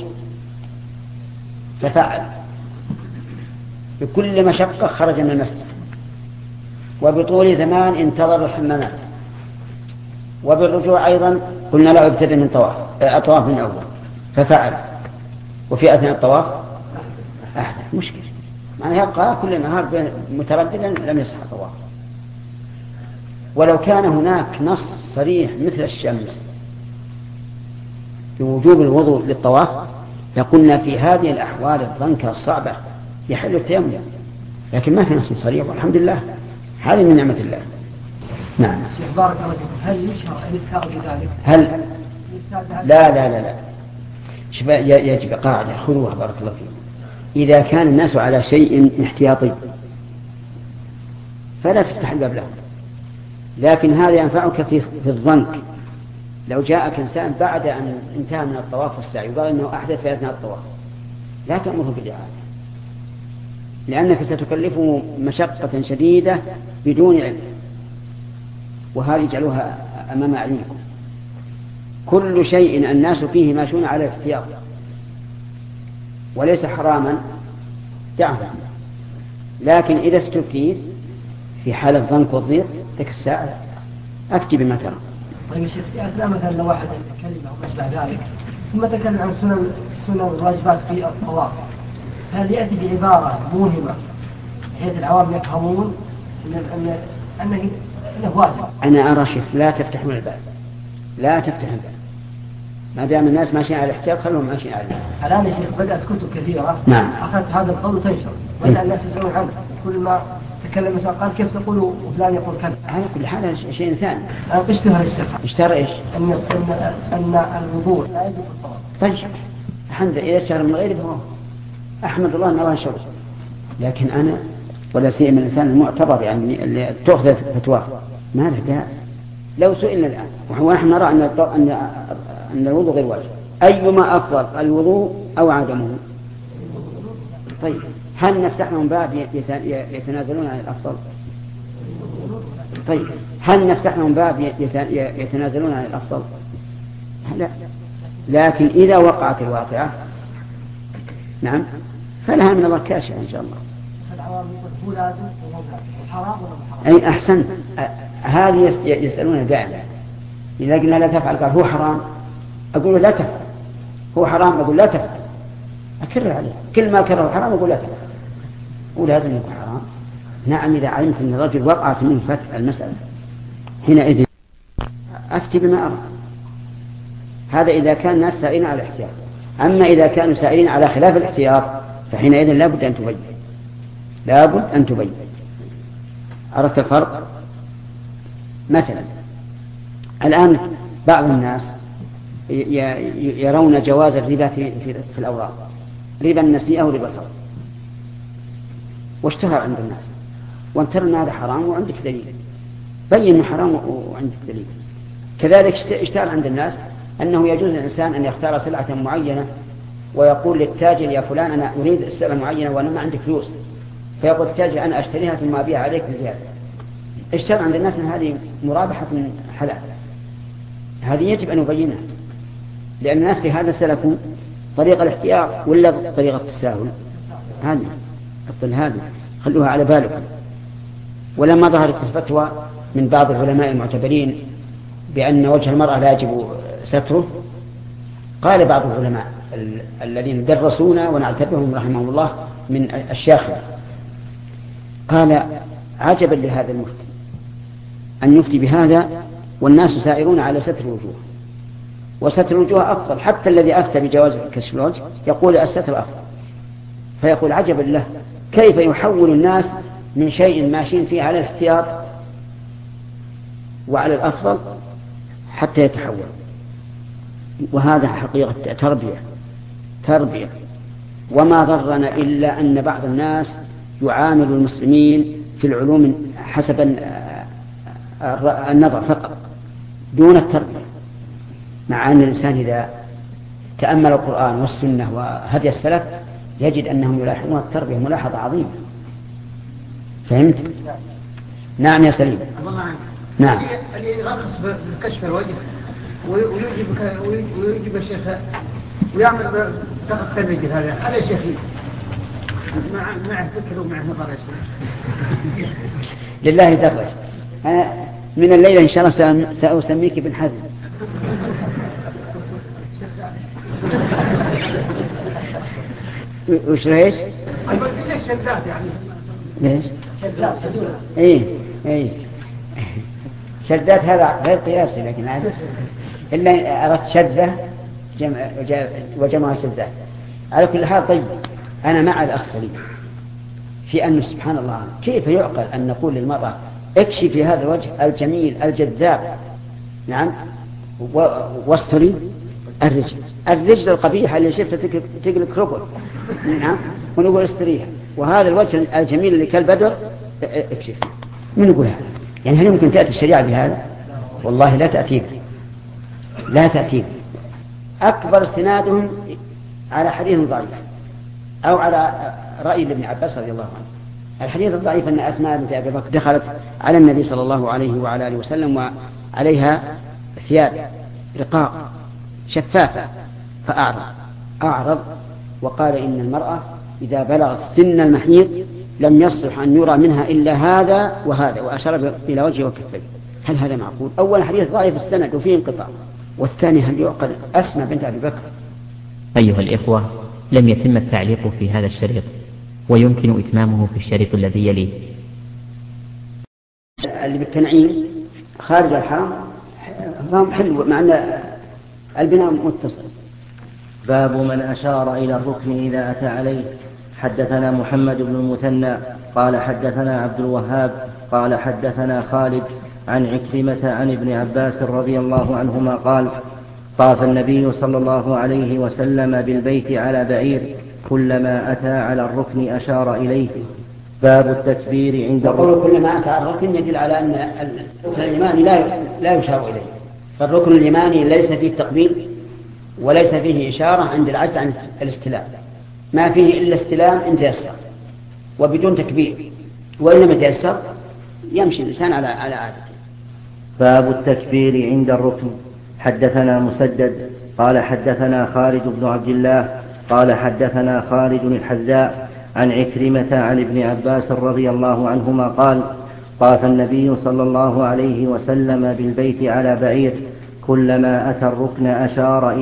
ففعل، بكل مشقة خرج من المسجد، وبطول زمان انتظر الحمامات، وبالرجوع أيضا قلنا له ابتدأ من الطواف من أول ففعل، وفي أثناء الطواف أحدث مشكلة، معنى يبقى كل نهار مترددا لم يصح طواف. ولو كان هناك نص صريح مثل الشمس بوجوب الوضوء للطواف لقلنا في هذه الأحوال الضنكة الصعبة يحل التيمم، لكن ما في نص صريح والحمد لله، هذه من نعمة الله. نعم. بارك الله فيكم، هل يشرع الإذكار بذلك؟ هل لا لا لا لا شوف، يجب قاعدة خذوها بارك الله فيكم. إذا كان الناس على شيء احتياطي فلا تفتح الباب له، لكن هذا ينفعك في الضنك. لو جاءك إنسان بعد أن انتهى من الطواف والسعي وقال إنه أحدث في أثناء الطواف لا تأمره بالإعادة، لأنك ستكلفه مشقة شديدة بدون علم، وهذه جعلوها أمام أعينكم. كل شيء الناس فيه ماشون على الاحتياط، وليس حراما دعه، لكن إذا استفتيت في حالة الضنك والضيق تلك الساعة أفتي بما ترى. طيب يا شيخ، في أثناء مثلا لو واحد كلمة أو ما شابه ذلك ثم تكلم عن السنن والواجبات في الطواف، هل يأتي بعبارة موهمة بحيث العوام يفهمون أنه واجب؟ أنا أرى شيخ لا تفتحون الباب، لا تفتح الباب، ما دام الناس ماشيين على الاحتياط خلهم ماشيين على الباب. الآن يا شيخ بدأت كتب كثيرة نعم أخذت هذا القول تنشر بدأ الناس يسألون عنه، كل ما تكلم مثلا قال كيف تقول وفلان يقول كذا. على كل حال شيء ثاني. اشتهر الشيخ. اشتهر ايش؟ أن الوضوء لا يجب الطواف. طيب الحمد لله إذا اشتهر من غيره فهو أحمد الله أن الله انشر، لكن أنا ولا سيما الإنسان المعتبر يعني اللي تأخذ فتواه ما له داعي. لو سئلنا الآن ونحن نرى أن الوضوء غير واجب، أيما أفضل الوضوء أو عدمه؟ طيب هل نفتح لهم باب يتنازلون عن الأفضل؟ طيب هل نفتح لهم باب يتنازلون عن الأفضل؟ لا. لكن إذا وقعت الواقعة نعم فلها من الله كاشفة إن شاء الله. أي أحسن، هذه يسألون دائما إذا قلنا لا تفعل قال هو حرام، أقول لا تفعل، هو حرام أقول لا تفعل، أكرر عليه كل ما كره حرام أقول لا تفعل، ولازم يكون حرام. نعم إذا علمت أن الرجل وقعت منه فتح المسألة حينئذ أفتي بما أرى. هذا إذا كان الناس سائلين على الاحتياط، أما إذا كانوا سائلين على خلاف الاحتياط فحينئذ لابد أن تبين، لابد أن تبين. عرفت الفرق؟ مثلا الآن بعض الناس يرون جواز الربا في الأوراق، ربا النسيئة وربا الفضل، واشتهر عند الناس وانتر أن هذا حرام وعندك دليل، بين حرام وعندك دليل. كذلك اشتهر عند الناس أنه يجوز للإنسان أن يختار سلعة معينة ويقول للتاجر يا فلان أنا أريد السلعة معينة وأنا ما عندك فلوس، فيقول التاجر أنا أشتريها ثم أبيعها عليك بزيادة. اشتهر عند الناس أن هذه مرابحة حلال، هذه يجب أن نبينها، لأن الناس في هذا سلكوا طريق الاحتياط ولا طريقة التساهل. هذه خلوها على بالكم. ولما ظهرت الفتوى من بعض العلماء المعتبرين بأن وجه المرأة لا يجب ستره، قال بعض العلماء الذين درسونا ونعتبرهم رحمهم الله من الشاخر، قال عجبا لهذا المفتي أن يفتي بهذا والناس سائرون على ستر الوجوه، وستر الوجوه أفضل، حتى الذي أفتى بجواز كشف الوجه يقول الستر أفضل، فيقول عجبا له كيف يحول الناس من شيء ماشين فيه على الاحتياط وعلى الأفضل حتى يتحول. وهذا حقيقة تربية. وما ضرنا إلا أن بعض الناس يعامل المسلمين في العلوم حسب النظر فقط دون التربية، مع أن الإنسان إذا تأمل القرآن والسنة وهدي السلف يجد أنهم يلاحظون التربية ملاحظة عظيمة. فهمت؟ نعم يا سليم. نعم. اللي يرخص بكشف الوجه ويجيب الشيخ ويعمل تقف الرجل هذا شيخ مع فكر ومع نظر الشيخ. لله درج. أنا من الليلة إن شاء الله سأسميك ابن حزم. وش ليش؟ الشدات يعني. ليش؟ شدات. إيه. شدات هذا غير قياسي، لكن هذا إلا أردت شدة وجمع شدات. على كل حال طيب أنا مع الأخ سليم في أن سبحان الله كيف يعقل أن نقول للمرأة اكشفي هذا الوجه الجميل الجذاب، نعم، واستري الرجل القبيحة اللي شفتها تقلب كروكل، نعم، ونقول استريها، وهذا الوجه الجميل اللي كالبدر اكشف. من يقول هذا؟ يعني هل يمكن تأتي الشريعة بهذا؟ والله لا تأتي. أكبر استنادهم على حديث ضعيف أو على رأي ابن عباس رضي الله عنه. الحديث الضعيف أن أسماء بنت أبي بكر دخلت على النبي صلى الله عليه وعلى آله وسلم وعليها ثياب رقاق شفافة فأعرض وقال إن المرأة إذا بلغت سن المحيض لم يصلح أن يرى منها إلا هذا وهذا، وأشار إلى وجهه وكفيه. هل هذا معقول؟ أول حديث ضعيف السند وفيه انقطاع، والثاني هل يعقل؟ أسمى بنت أبي بكر. أيها الإخوة، لم يتم التعليق في هذا الشريط، ويمكن إتمامه في الشريط الذي يليه. اللي بالتنعيم خارج الحرم حلو، مع أن البناء متصل. باب من أشار إلى الركن إذا أتى عليه. حدثنا محمد بن المثنى قال حدثنا عبد الوهاب قال حدثنا خالد عن عكرمة عن ابن عباس رضي الله عنهما قال: طاف النبي صلى الله عليه وسلم بالبيت على بعير، كلما أتى على الركن أشار إليه. باب التكبير عند الركن. كلما أتى على الركن يدل على أن الركن اليماني لا يشار إليه، فالركن اليماني ليس فيه تقبيل وليس فيه إشارة عند العجز عن الاستلام، ما فيه إلا استلام إن تيسر وبدون تكبير، وإن لم يتيسر يمشي الإنسان على عادته. باب التكبير عند الركن. حدثنا مسدد قال حدثنا خالد بن عبد الله قال حدثنا خالد الحذاء عن عكرمة عن ابن عباس رضي الله عنهما قال: طاف النبي صلى الله عليه وسلم بالبيت على بعير، كلما أتى الركن أشار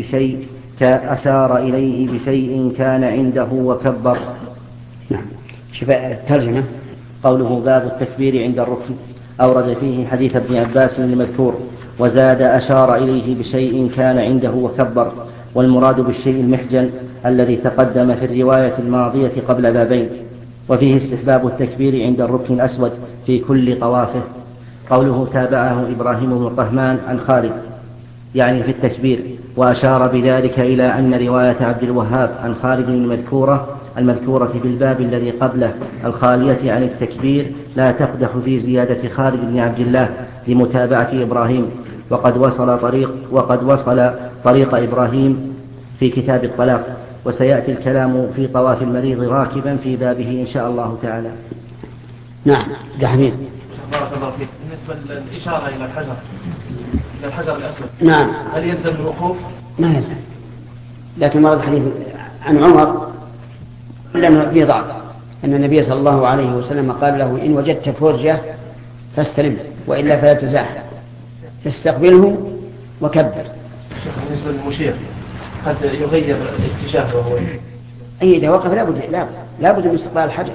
إليه بشيء كان عنده وكبر. نعم. شوف الترجمة. قوله باب التكبير عند الركن أورد فيه حديث ابن عباس المذكور، وزاد أشار إليه بشيء كان عنده وكبر، والمراد بالشيء المحجن الذي تقدم في الرواية الماضية قبل بابين. وفيه استحباب التكبير عند الركن الأسود في كل طوافه. قوله تابعه إبراهيم بن طهمان عن خالد يعني في التكبير، وأشار بذلك إلى أن رواية عبد الوهاب عن خالد المذكورة في الباب الذي قبله الخالية عن التكبير لا تقدح في زيادة خالد بن عبد الله لمتابعة إبراهيم، وقد وصل طريق إبراهيم في كتاب الطلاق، وسيأتي الكلام في طواف المريض راكبا في بابه إن شاء الله تعالى. نعم. حميد. بارك الله فيك. بالنسبة للإشارة إلى الحجر الأسود، نعم، هل يلزم الوقوف؟ ما يلزم، لكن ورد حديث عن عمر لأنه فيه ضعف أن النبي صلى الله عليه وسلم قال له: إن وجدت فرجة فاستلم، وإلا فلا تزاحم، فاستقبله وكبر. بالنسبة للمشير قد يغير الاتجاه وهو إذا وقف لابد من استقبال الحجر،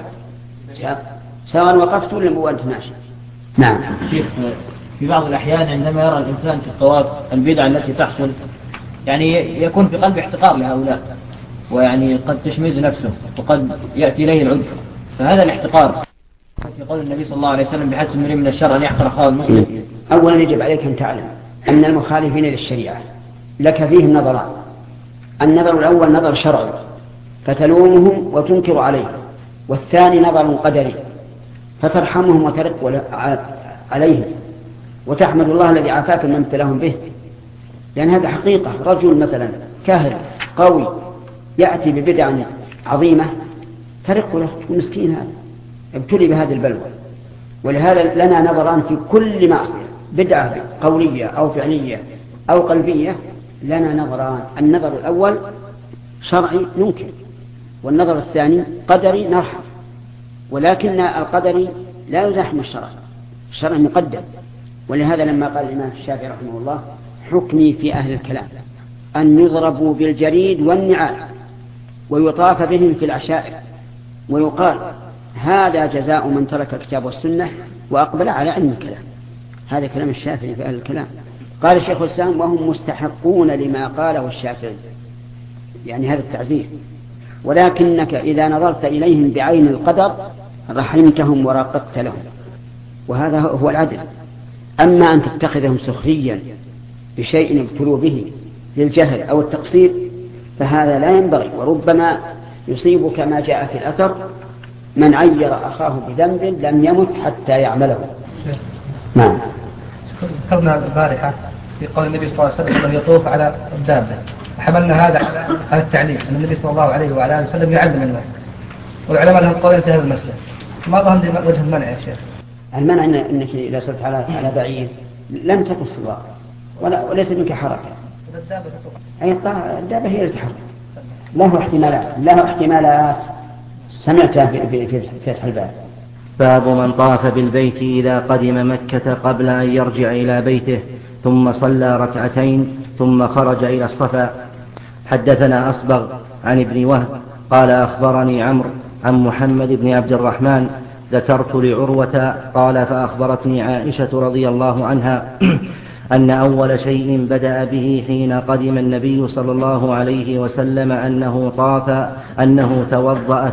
سواء وقفت ولا وأنت ماشي. نعم. شيخ، في بعض الأحيان عندما يرى الإنسان في الطواف البدعة التي تحصل، يعني يكون في قلب احتقار لهؤلاء، ويعني قد تشمئز نفسه وقد يأتي إليه العجب، فهذا الاحتقار في قول النبي صلى الله عليه وسلم: بحسب امرئ من الشر أن يحقر أخاه المسلم. أولا يجب عليك أن تعلم أن المخالفين للشريعة لك فيه نظران. النظر الأول نظر شرعي فتلومهم وتنكر عليهم، والثاني نظر قدري فترحمهم وترق عليهم وتحمد الله الذي عافاك من ابتلاهم به، لأن هذا حقيقة. رجل مثلا كاهل قوي يأتي ببدع عظيمة ترق له، المسكين هذا ابتلي بهذه البلوى. ولهذا لنا نظران في كل معصية، بدعة قولية أو فعلية أو قلبية، لنا نظران. النظر الأول شرعي ننكر، والنظر الثاني قدري نرحم، ولكن القدري لا يزاحم الشرع، الشرع مقدم. ولهذا لما قال الإمام الشافعي رحمه الله: حكمي في أهل الكلام أن يضربوا بالجريد والنعال ويطاف بهم في العشائر، ويقال هذا جزاء من ترك الكتاب والسنة وأقبل على علم الكلام. هذا كلام الشافعي في أهل الكلام. قال الشيخ الإسلام: وهم مستحقون لما قاله الشافعي، يعني هذا التعزير، ولكنك إذا نظرت إليهم بعين القدر رحمتهم وراقبت لهم، وهذا هو العدل. أما أن تتخذهم سخريا بشيء ابتلوا به للجهل أو التقصير فهذا لا ينبغي، وربما يصيب كما جاء في الأثر: من عير أخاه بذنب لم يمت حتى يعمله. نعم. ذكرنا البارحة في قول النبي صلى الله عليه وسلم: من يطوف على الدابة، حملنا هذا على التعليم أن النبي صلى الله عليه وعلى آله وسلم يعلم الناس، والعلماء لهم قول في هذا المسألة. ما ظهر وجه المنع يا شيخ؟ المنع أنك إذا صرت على بعير لم تقف في الواقع وليس منك حركة. الدابة تطوف. أي الدابة هي اللي تحرك. له احتمالات سمعتها في فتح الباب. باب من طاف بالبيت إذا قدم مكة قبل أن يرجع إلى بيته ثم صلى ركعتين ثم خرج إلى الصفا. حدثنا أصبغ عن ابن وهب قال أخبرني عمرو عن محمد بن عبد الرحمن ذكرت لعروة قال فأخبرتني عائشة رضي الله عنها أن أول شيء بدأ به حين قدم النبي صلى الله عليه وسلم أنه توضأ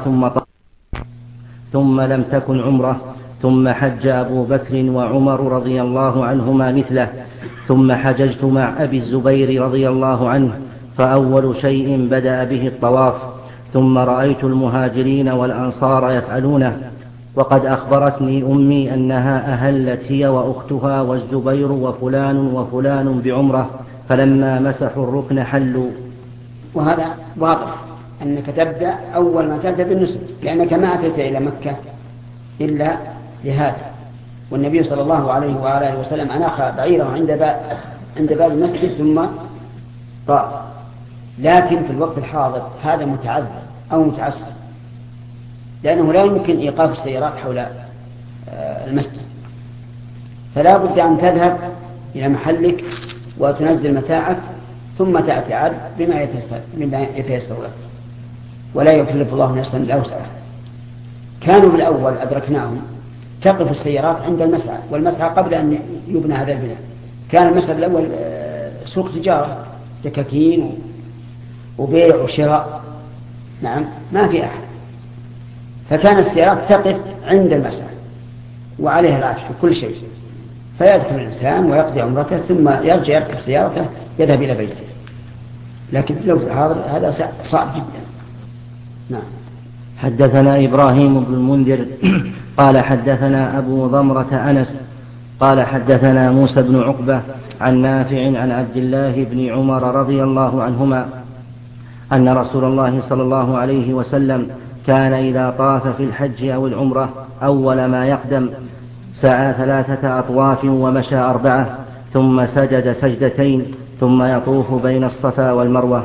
ثم لم تكن عمره ثم حج أبو بكر وعمر رضي الله عنهما مثله ثم حججت مع أبي الزبير رضي الله عنه فأول شيء بدأ به الطواف ثم رأيت المهاجرين والأنصار يفعلونه وقد أخبرتني أمي أنها أهلت هي وأختها والزبير وفلان وفلان بعمرة فلما مسحوا الركن حلوا. وهذا واضح أنك تبدأ أول ما تبدأ بالنسك لأنك ما أتيت إلى مكة إلا لهذا. والنبي صلى الله عليه وآله وسلم أناخ بعيره عند باب المسجد ثم طاف. لكن في الوقت الحاضر هذا متعذر أو متعسر لأنه لا يمكن إيقاف السيارات حول المسجد، فلا بد أن تذهب إلى محلك وتنزل متاعك ثم تأتي عاد بما يتيسر لك ولا يكلف الله نفسا إلا وسعها. كانوا بالأول أدركناهم تقف السيارات عند المسعى، والمسعى قبل أن يبنى هذا البناء كان المسعى الأول سوق تجارة دكاكين وبيع وشراء، نعم ما في أحد، فكان السيارات تقف عند المسعى وعليها العفش وكل شيء، فيدخل الإنسان ويقضي عمرته ثم يرجع يركب سيارته يذهب إلى بيته. لكن لو هذا صعب جدا. نعم. حدثنا إبراهيم بن المنذر قال حدثنا أبو ضمرة أنس قال حدثنا موسى بن عقبة عن نافع عن عبد الله بن عمر رضي الله عنهما أن رسول الله صلى الله عليه وسلم كان إذا طاف في الحج أو العمرة أول ما يقدم سعى 3 أطواف ومشى 4 ثم سجد سجدتين ثم يطوف بين الصفا والمروة.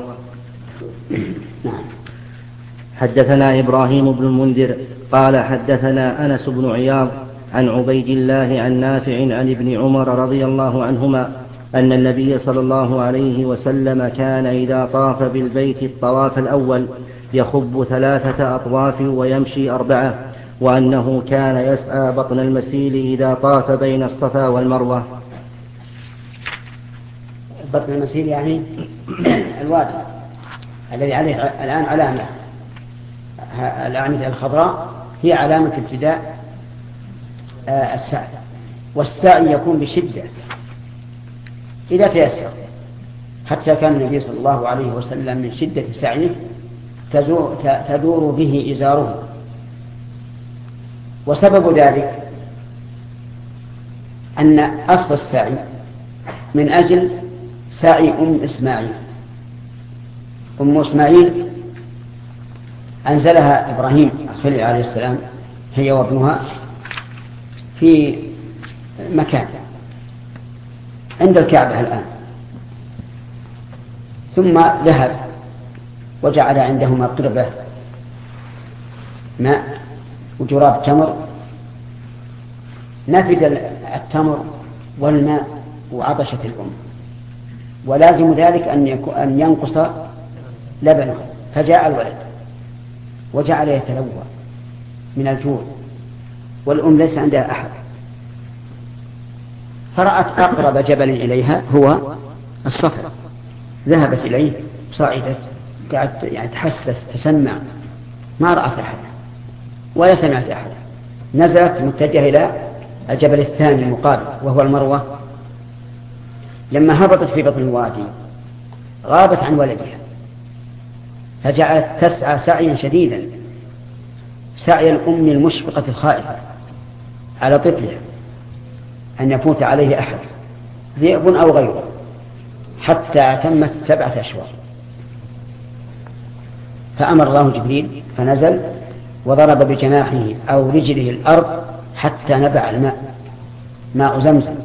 حدثنا إبراهيم بن المنذر قال حدثنا أنس بن عياض عن عبيد الله عن نافع عن ابن عمر رضي الله عنهما أن النبي صلى الله عليه وسلم كان إذا طاف بالبيت الطواف الأول يخب 3 أطواف ويمشي 4، وأنه كان يسعى بطن المسيل إذا طاف بين الصفا والمروة. بطن المسيل يعني الوادي الذي عليه الآن علامة، الأعمدة الخضراء هي علامة ابتداء السعي، والسعي يكون بشدة إذا تيسر، حتى كان النبي صلى الله عليه وسلم من شدة سعيه تدور به إزاره. وسبب ذلك أن أصل السعي من أجل سعي أم إسماعيل أنزلها إبراهيم الخليل عليه السلام هي وابنها في مكان عند الكعبة الآن، ثم ذهب وجعل عندهما قربة ماء وجراب تمر، نفد التمر والماء وعطشت الأم، ولازم ذلك أن ينقص لبنه، فجاء الولد وجعل يتلوى من الجوع والأم ليس عندها أحد، فرأت أقرب جبل إليها هو الصفا، ذهبت إليه صعدت قعدت يعني تحسس تسمع، ما رأت أحد ولا سمعت أحد، نزلت متجهة إلى الجبل الثاني المقابل وهو المروة. لما هبطت في بطن الوادي غابت عن ولدها، فجعلت تسعى سعيا شديدا، سعي الأم المشفقة الخائفة على طفلها أن يفوت عليه أحد ذئب أو غيره، حتى تمت 7 أشواط، فأمر الله جبريل فنزل وضرب بجناحه أو رجله الأرض حتى نبع الماء، ماء زمزم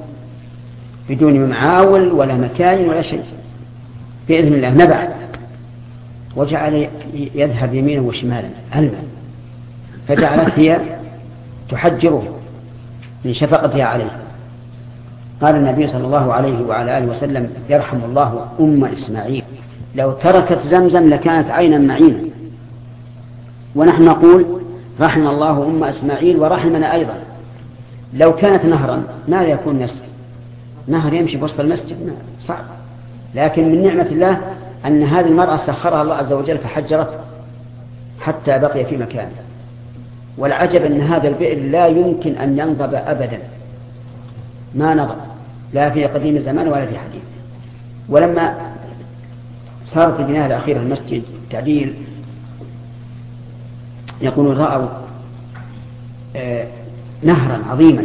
بدون معاول ولا مكاين ولا شيء، بإذن الله نبع. وجعل يذهب يمينا وشمالا علما، فجعلت هي تحجره من شفقتها عليه. قال النبي صلى الله عليه وعلى آله وسلم: يرحم الله أم إسماعيل، لو تركت زمزم لكانت عينا معينا. ونحن نقول: رحم الله أم إسماعيل ورحمنا أيضا. لو كانت نهرا ماذا يكون نسب؟ نهر يمشي بوسط المسجد صعب، لكن من نعمة الله أن هذه المرأة سخرها الله عز وجل فحجرته حتى بقي في مكانه. والعجب أن هذا البئر لا يمكن أن ينضب أبدا، ما نضب لا في قديم الزمان ولا في حديث. ولما صارت البناية الأخيرة المسجد تعديل، يقولون رأوا نهرا عظيما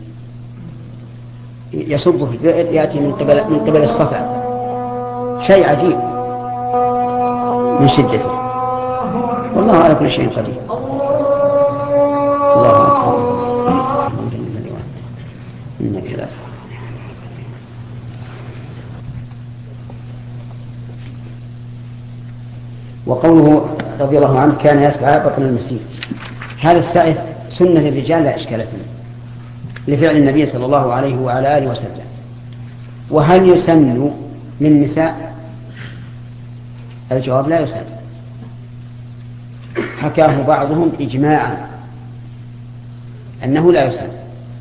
يصب في البئر يأتي من قبل الصفا، شيء عجيب من شدته. والله على كل شيء قدير. الله أكبر. إنك لا. وقوله رضي الله عنه: كان يسعى بطن المسجد. هذا السعي سنة للرجال لا إشكال فيه لفعل النبي صلى الله عليه وعلى آله وسلم. وهل يسن للنساء؟ الجواب: لا يسن. حكاه بعضهم إجماعا أنه لا يسن،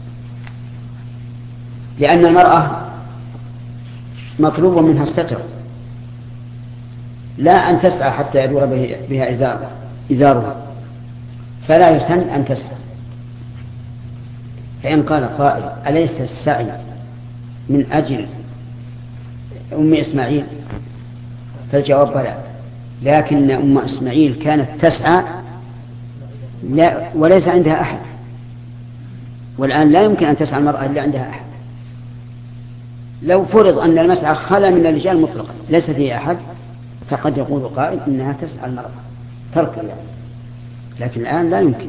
لأن المرأة مطلوب منها الستر، لا أن تسعى حتى يدور بها إزارها، فلا يسن أن تسعى. فإن قال قائل: أليس السعي من أجل أم إسماعيل؟ فالجواب: بلى، لكن أم إسماعيل كانت تسعى وليس عندها أحد، والآن لا يمكن أن تسعى المرأة إلا عندها أحد. لو فرض أن المسعى خلا من الرجال مطلقا ليس فيه أحد، فقد يقول قائل إنها تسعى المرأة ترك يعني. لكن الآن لا يمكن.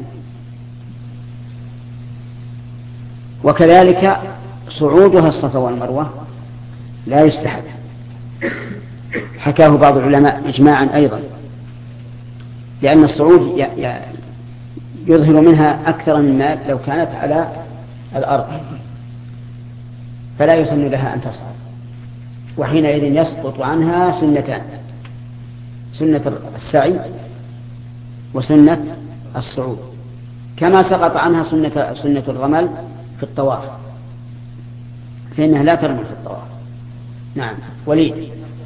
وكذلك صعودها الصفا والمروة لا يستحب، حكاه بعض العلماء إجماعا أيضا، لأن الصعود يظهر منها أكثر مما لو كانت على الأرض، فلا يسن لها أن تصعد. وحينئذ يسقط عنها سنتان: سنة السعي وسنة الصعود، كما سقط عنها سنة الرمل في الطواف، فإنها لا ترمل في الطواف. نعم. وليد.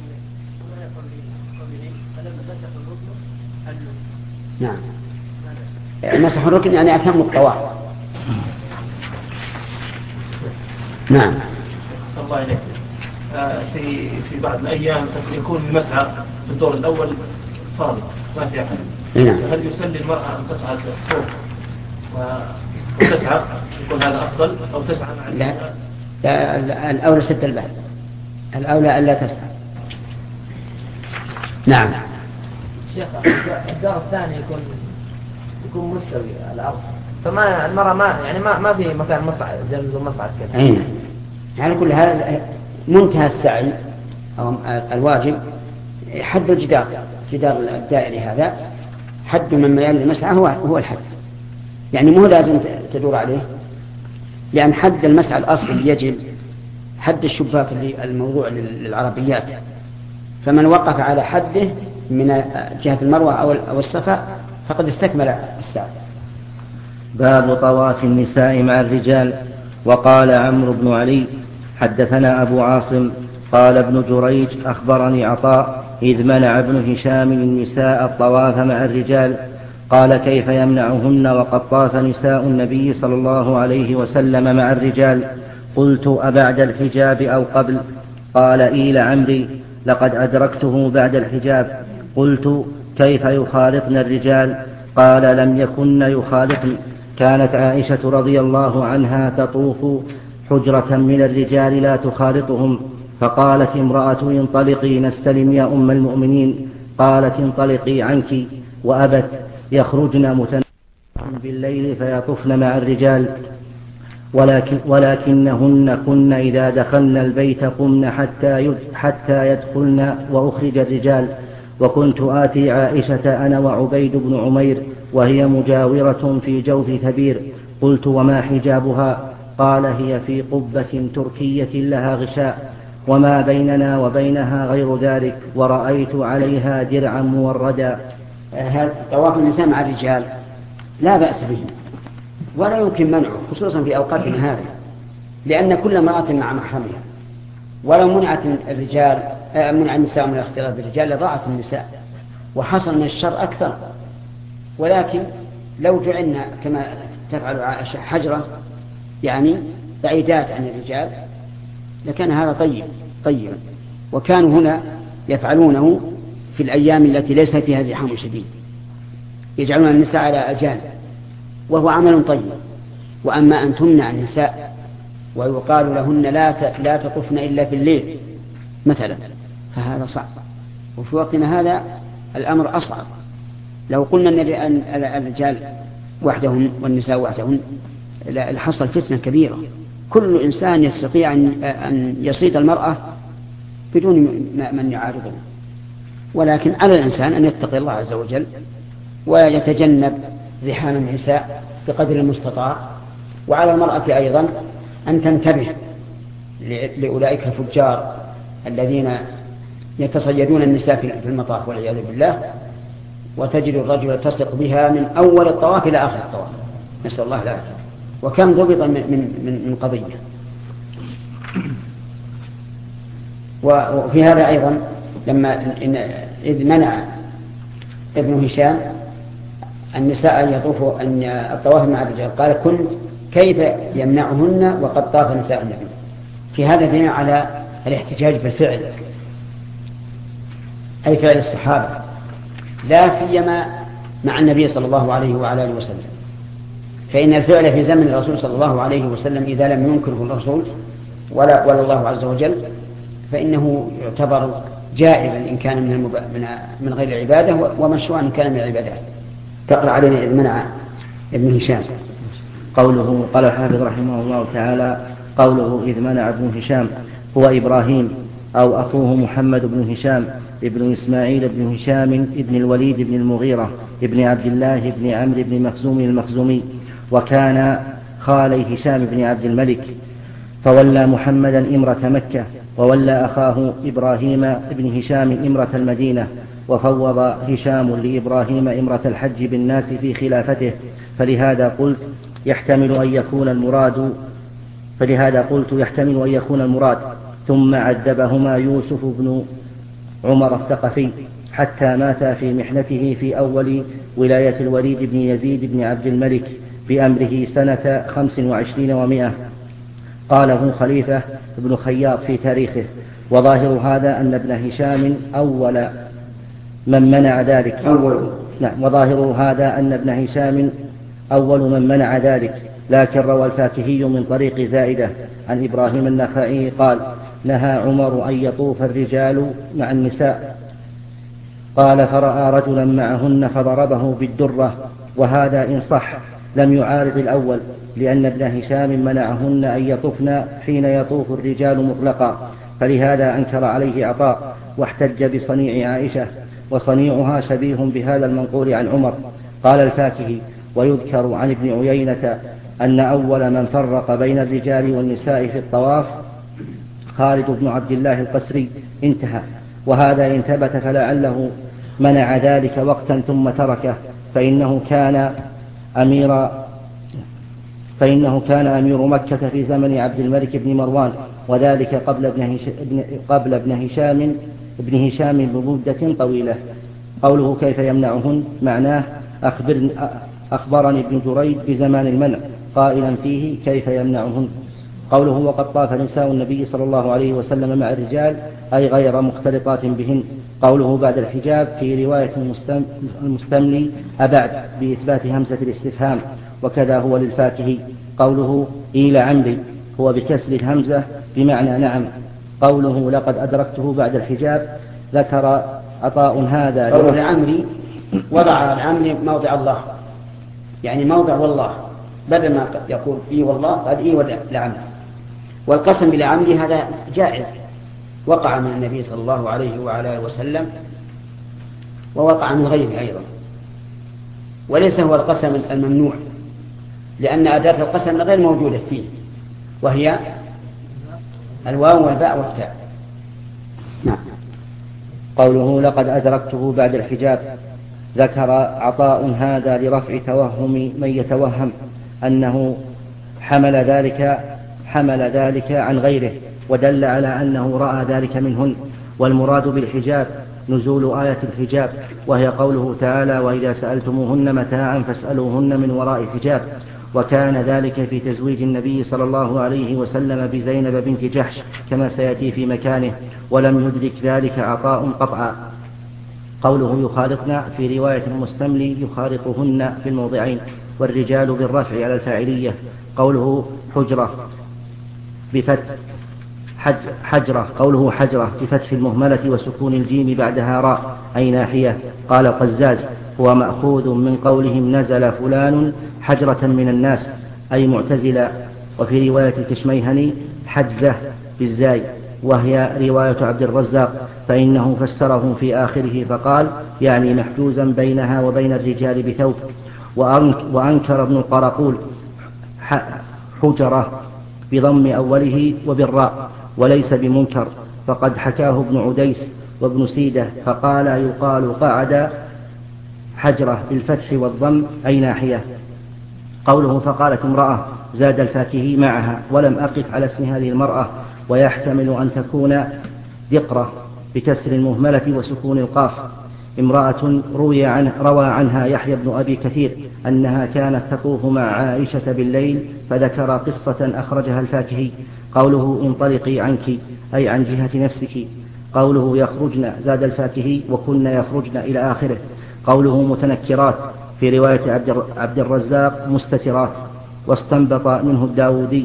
نعم. مسح الركن يعني أتم الطواف. نعم. الله عليك. في بعض الأيام يكون المسعى في الدور الأول فاضي ما في أحد. نعم. هل يسلي المرأة أن تصعد فوق وتسعى يكون هذا أفضل أو تسعى مع النساء؟ لا، الأولى سد الباب، الأولى ألا تسعى. نعم. شيخ الدور الثاني يكون مستوي على الأرض، فما المرأة ما في مكان مصعد زي مصعد كذا. أين على كل هذا منتهى السعي أو الواجب حد الجدار الدائري، هذا حد من ميال المسعى هو الحد، يعني مو لازم تدور عليه، لأن حد المسعى الأصلي يجب حد الشباك الموضوع للعربيات، فمن وقف على حده من جهة المروة أو الصفا فقد استكمل السعي. باب طواف النساء مع الرجال. وقال عمرو بن علي: حدثنا أبو عاصم قال ابن جريج أخبرني عطاء إذ منع ابن هشام النساء الطواف مع الرجال، قال: كيف يمنعهن وقد طاف نساء النبي صلى الله عليه وسلم مع الرجال؟ قلت: أبعد الحجاب أو قبل؟ قال: إيل عمري لقد أدركته بعد الحجاب. قلت: كيف يخالطن الرجال؟ قال: لم يكن يخالطن. كانت عائشة رضي الله عنها تطوف حجرة من الرجال لا تخالطهم، فقالت امرأة: انطلقي نستلم يا أم المؤمنين. قالت: انطلقي عنك. وأبت. يخرجن متنعمات بالليل فيطفن مع الرجال، ولكنهن كن إذا دخلن البيت قمن حتى يدخلن وأخرج الرجال. وكنت آتي عائشة أنا وعبيد بن عمير وهي مجاورة في جوف ثبير، قلت وما حجابها؟ قال هي في قبة تركية لها غشاء، وما بيننا وبينها غير ذلك، ورأيت عليها درعا موردا. طواف النساء مع الرجال لا بأس به ولا يمكن منعه، خصوصا في أوقاتنا هذه، لأن كل امرأة مع محرمها، ولو منع النساء من الاختلاط بالرجال لضاعت النساء وحصل من الشر أكثر. ولكن لو جعلنا كما تفعل عائشة حجرة يعني بعيدات عن الرجال لكان هذا طيبا. وكانوا هنا يفعلونه في الأيام التي ليس فيها زحام شديد، يجعلون النساء على الجانب، وهو عمل طيب. وأما أن تمنع النساء ويقال لهن لا تطفن إلا في الليل مثلا فهذا صعب، وفي وقتنا هذا الأمر أصعب. لو قلنا أن الرجال وحدهم والنساء وحدهم لحصل فتنة كبيرة، كل إنسان يستطيع أن يصيد المرأة بدون من يعارضه. ولكن على الإنسان أن يتقي الله عز وجل ويتجنب زحام النساء بقدر المستطاع، وعلى المرأة أيضا أن تنتبه لأولئك الفجار الذين يتصيدون النساء في المطاف والعياذ بالله، وتجد الرجل تثق بها من أول الطواف إلى آخر الطواف، نسأل الله العافية. وكم ضبط من قضية. وفي هذا أيضا إذ منع ابن هشام النساء أن يطوفوا أن الطواف مع الرجال، قال كنت كيف يمنعهن وقد طاف نساء النبي. في هذا دليل على الاحتجاج بالفعل، أي فعل الصحابة، لا سيما مع النبي صلى الله عليه وعلى آله وسلم. فإن الفعل في زمن الرسول صلى الله عليه وسلم إذا لم ينكره الرسول ولا الله عز وجل فإنه يعتبر جائزا إن كان من غير العبادة، ومشروعا إن كان من العبادات. تقرأ علينا إذ منع ابن هشام. قوله قال الحافظ رحمه الله تعالى قوله إذ منع ابن هشام هو إبراهيم أو أخوه محمد بن هشام ابن إسماعيل بن هشام ابن الوليد بن المغيرة ابن عبد الله بن عمرو بن مخزوم المخزومي، وكان خالي هشام بن عبد الملك، فولى محمدا إمرة مكة، وولى أخاه إبراهيم بن هشام إمرة المدينة، وفوض هشام لإبراهيم إمرة الحج بالناس في خلافته، فلهذا قلت يحتمل أن يكون المراد. ثم عذبهما يوسف بن عمر الثقفي حتى مات في محنته في أول ولاية الوليد بن يزيد بن عبد الملك بأمره سنة 25 و100. قاله خليفة بن خياط في تاريخه. وظاهر هذا أن ابن هشام أول من منع ذلك. وظاهر هذا أن ابن هشام أول من منع ذلك، لكن روى الفاكهي من طريق زائدة عن إبراهيم النخعي قال نهى عمر أن يطوف الرجال مع النساء، قال فرأى رجلا معهن فضربه بالدرة، وهذا إن صح لم يعارض الأول، لأن ابن هشام منعهن أن يطفن حين يطوف الرجال مطلقا، فلهذا أنكر عليه عطاء واحتج بصنيع عائشة، وصنيعها شبيه بهذا المنقول عن عمر. قال الفاكهي ويذكر عن ابن عيينة أن أول من فرق بين الرجال والنساء في الطواف خالد بن عبد الله القسري. انتهى. وهذا إن ثبت فلعله منع ذلك وقتا ثم تركه، فإنه كان أمير مكة في زمن عبد الملك بن مروان، وذلك قبل ابن هشام بمدة طويلة. قوله كيف يمنعهن معناه أخبرني ابن جريج بزمان المنع قائلا فيه كيف يمنعهن. قوله وقد طاف نساء النبي صلى الله عليه وسلم مع الرجال أي غير مختلطات بهن. قوله بعد الحجاب في رواية المستملي أبعد بإثبات همزة الاستفهام، وكذا هو للفاكهي. قوله إلى عمري هو بكسر الهمزة بمعنى نعم. قوله لقد أدركته بعد الحجاب ذكر عطاء هذا قوله عمري وضع العمري موضع الله، يعني موضع والله، بدل ما يقول إي والله قال إي لعمري. والقسم بالعمري هذا جائز، وقع من النبي صلى الله عليه وعلى آله وسلم ووقع من غيره أيضا، وليس هو القسم الممنوع، لأن أداة القسم غير موجودة فيه، وهي الواو والباء والتاء. نعم. قوله لقد أدركته بعد الحجاب، ذكر عطاء هذا لرفع توهم من يتوهم أنه حمل ذلك عن غيره، ودل على أنه رأى ذلك منهن. والمراد بالحجاب نزول آية الحجاب، وهي قوله تعالى وإذا سألتموهن متاعا فاسألوهن من وراء حجاب. وكان ذلك في تزويج النبي صلى الله عليه وسلم بزينب بنت جحش كما سيأتي في مكانه، ولم يدرك ذلك عطاء قطعا. قوله يخالطن في رواية المستملي يخالطهن في الموضعين، والرجال بالرفع على الفاعلية. قوله حجرة قوله حجرة بفتح المهملة وسكون الجيم بعدها راء أي ناحية. قال القزاز هو مأخوذ من قولهم نزل فلان حجرة من الناس أي معتزلا. وفي رواية الكشميهني حجزة بالزاي، وهي رواية عبد الرزاق، فإنه فسره في آخره فقال يعني محجوزا بينها وبين الرجال بثوب. وأنكر ابن القرقول حجرة بضم أوله وبالراء وليس بمنكر، فقد حكاه ابن عديس وابن سيدة فقال يقال قعد حجرة بالفتح والضم أي ناحية. قوله فقالت امرأة زاد الفاكهي معها، ولم أقف على اسم هذه المرأة، ويحتمل أن تكون ذقرة بكسر المهملة وسكون القاف امرأة روى عنها يحيى بن أبي كثير أنها كانت تطوف مع عائشة بالليل، فذكر قصة أخرجها الفاكهي. قوله انطلقي عنك أي عن جهة نفسك. قوله يخرجن زاد الفاكهي وكن يخرجن إلى آخره. قوله متنكرات في رواية عبد الرزاق مستترات. واستنبط منه الداودي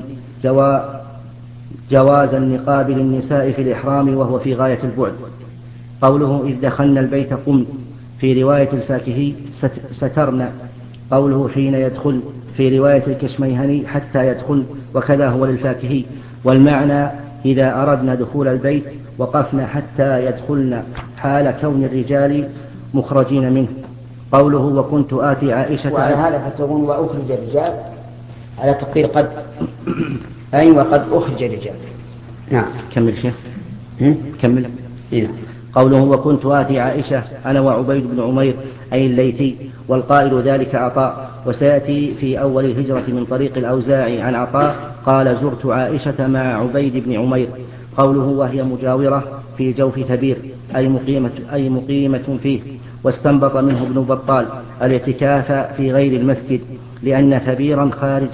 جواز النقاب للنساء في الإحرام وهو في غاية البعد. قوله إذ دخلنا البيت قمن في رواية الفاكهي سترنا. قوله حين يدخل في رواية الكشميهني حتى يدخل، وكذا هو للفاكهي. والمعنى إذا أردنا دخول البيت وقفنا حتى يدخلنا حال كون الرجال مخرجين منه. قوله وكنت آتي عائشة. وعلى هذا فتقول وأخرج الرجال على تقدير قد أي وقد أخرج الرجال. نعم. كمل شيخ. كمل. نعم. قوله وكنت آتي عائشة أنا وعبيد بن عمير أي الليثي، والقائل ذلك عطاء. وسيأتي في أول الهجرة من طريق الأوزاعي عن عطاء قال زرت عائشة مع عبيد بن عمير. قوله وهي مجاورة في جوف ثبير أي مقيمة فيه. واستنبط منه ابن بطال الاعتكاف في غير المسجد لأن ثبيرا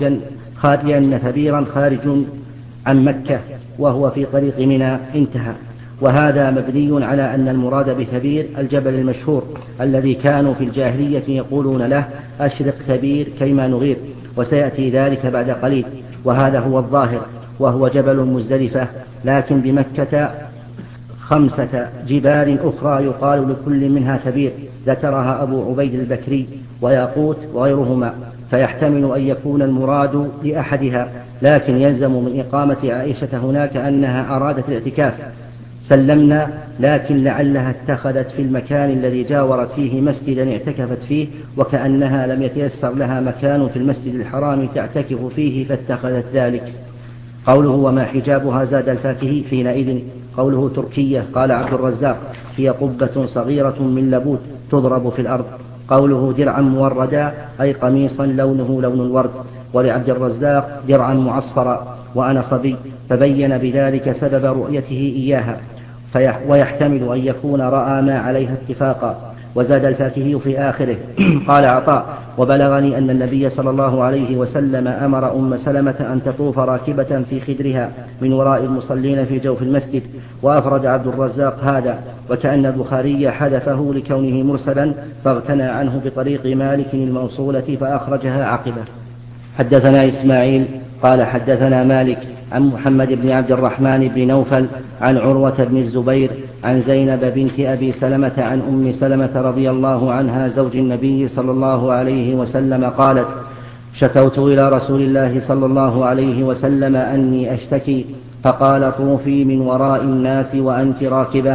خارج عن مكة وهو في طريق منى. انتهى. وهذا مبني على أن المراد بثبير الجبل المشهور الذي كانوا في الجاهلية يقولون له أشرق ثبير كيما نغير، وسيأتي ذلك بعد قليل. وهذا هو الظاهر، وهو جبل مزدلفة، لكن بمكة 5 جبال أخرى يقال لكل منها ثبير، ذكرها أبو عبيد البكري وياقوت وغيرهما، فيحتمل أن يكون المراد لأحدها، لكن يلزم من إقامة عائشة هناك أنها أرادت الاعتكاف. سلمنا، لكن لعلها اتخذت في المكان الذي جاورت فيه مسجدا اعتكفت فيه، وكأنها لم يتيسر لها مكان في المسجد الحرام تعتكف فيه فاتخذت ذلك. قوله وما حجابها زاد الفاكهي حينئذ. قوله تركية قال عبد الرزاق هي قبة صغيرة من لبوت تضرب في الأرض. قوله درعا موردا أي قميصا لونه لون الورد. ولعبد الرزاق درعا معصفرا وأنا صبي، فبين بذلك سبب رؤيته إياها، ويحتمل أن يكون رأى ما عليها اتفاقا. وزاد الفاكهي في آخره قال عطاء وبلغني أن النبي صلى الله عليه وسلم أمر أم سلمة أن تطوف راكبة في خدرها من وراء المصلين في جوف المسجد. وأفرد عبد الرزاق هذا، وكأن البخاري حذفه لكونه مرسلا فاغتنى عنه بطريق مالك الموصولة فأخرجها عقبه. حدثنا إسماعيل قال حدثنا مالك عن محمد بن عبد الرحمن بن نوفل عن عروة بن الزبير عن زينب بنت أبي سلمة عن أم سلمة رضي الله عنها زوج النبي صلى الله عليه وسلم قالت شكوت إلى رسول الله صلى الله عليه وسلم أني أشتكي، فقال طوفي من وراء الناس وأنت راكبة،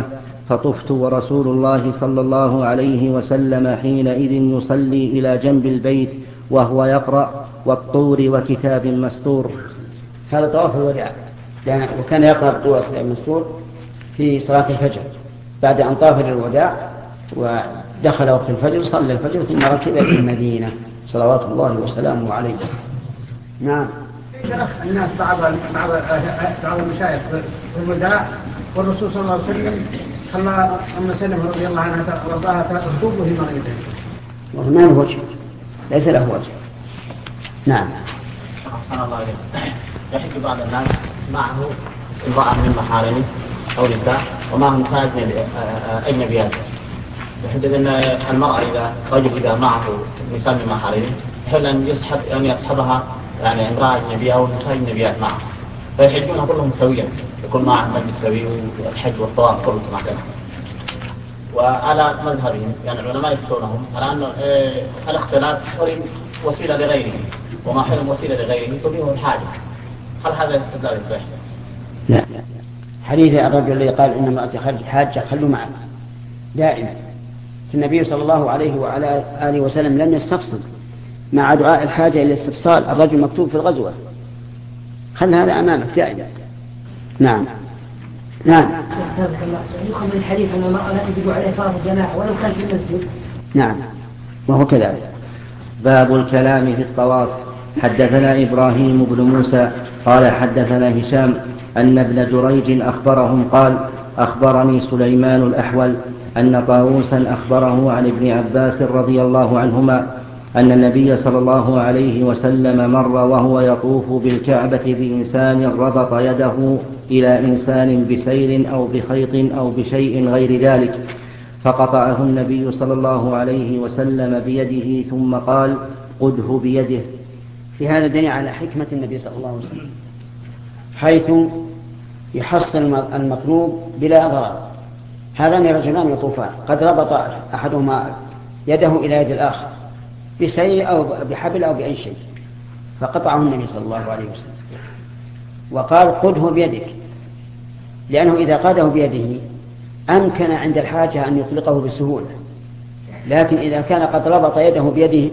فطفت ورسول الله صلى الله عليه وسلم حينئذ يصلي إلى جنب البيت وهو يقرأ والطور وكتاب مستور. هذا طواف الوداع، وكان يقرأ الطور وكتاب مستور في صلاة الفجر بعد أن طاف للوداع ودخل وقت الفجر صلى الفجر ثم ركب إلى المدينة صلوات الله وسلامه عليه. نعم. الناس بعض المشايخ في الوداع والرسول صلى الله عليه وسلم خلى أم سلمة رضي الله عنها وضعها تخطب وهي مريضة. وما له وجه، ليس له وجه. نعم. أحسن الله عليك. يحب بعض الناس معه امرأة من محارمه أو نساء ومعهم نساء أجنبيات. يحدد أن المرأة رجل إذا معه نساء من محارمه يحل أن يصحبها يعني امرأة أجنبية أو نساء أجنبيات معه، فيحجون كلهم سويا، يكون معهم مجلس سوي والحج والطواف كله مع ذلك. وعلى مذهبهم يعني العلماء يفتونهم على أن الاختلاف وسيلة لغيره وما حرم وسيلة لغيره تبيه الحاجة. هل هذا الاستدلال صحيح؟ لا. حديث الرجل الذي قال إن امرأتي خرجت حاجة خلوا معه دائما. النبي صلى الله عليه وعلى آله وسلم لم يستفصل مع دعاء الحاجة إلى استفصال الرجل مكتوب في الغزوة. خل هذا أمامك دائما. نعم. نعم. يؤخذ من الحديث أن المرأة لا يجب عليها صلاة الجماعة ولو كان في المسجد. نعم وهو كذلك. باب الكلام في الطواف. حدثنا إبراهيم بن موسى قال حدثنا هشام أن ابن جريج أخبرهم قال أخبرني سليمان الأحول أن طاووسا أخبره عن ابن عباس رضي الله عنهما أن النبي صلى الله عليه وسلم مر وهو يطوف بالكعبة بإنسان ربط يده إلى إنسان بسير أو بخيط أو بشيء غير ذلك، فقطعه النبي صلى الله عليه وسلم بيده ثم قال قده بيده. في هذا دليل على حكمة النبي صلى الله عليه وسلم حيث يحصل المطلوب بلا ضرر. هذان رجلان يطوفان قد ربط أحدهما يده إلى يد الآخر بسير أو بحبل أو بأي شيء، فقطعه النبي صلى الله عليه وسلم وقال قده بيدك، لأنه إذا قاده بيده أمكن عند الحاجة أن يطلقه بسهولة، لكن إذا كان قد ربط يده بيده